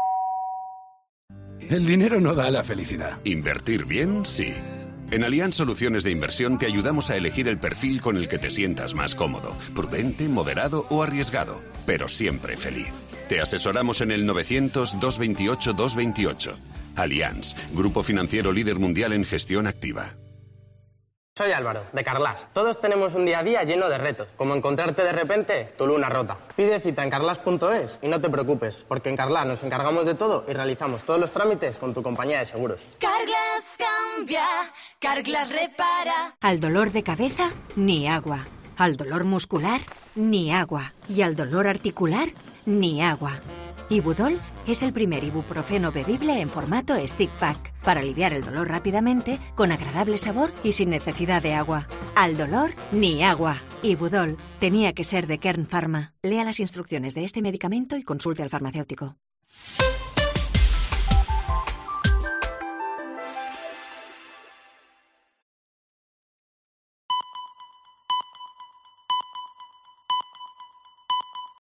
El dinero no da la felicidad. Invertir bien, sí. En Allianz Soluciones de Inversión te ayudamos a elegir el perfil con el que te sientas más cómodo, prudente, moderado o arriesgado, pero siempre feliz. Te asesoramos en el 900-228-228. Allianz, grupo financiero líder mundial en gestión activa. Soy Álvaro, de Carglass. Todos tenemos un día a día lleno de retos, como encontrarte de repente tu luna rota. Pide cita en carglass.es y no te preocupes, porque en Carglass nos encargamos de todo y realizamos todos los trámites con tu compañía de seguros. Carglass cambia, Carglass repara. Al dolor de cabeza, ni agua. Al dolor muscular, ni agua. Y al dolor articular, ni agua. Ibudol es el primer ibuprofeno bebible en formato stick pack para aliviar el dolor rápidamente, con agradable sabor y sin necesidad de agua. Al dolor, ni agua. Ibudol tenía que ser de Kern Pharma. Lea las instrucciones de este medicamento y consulte al farmacéutico.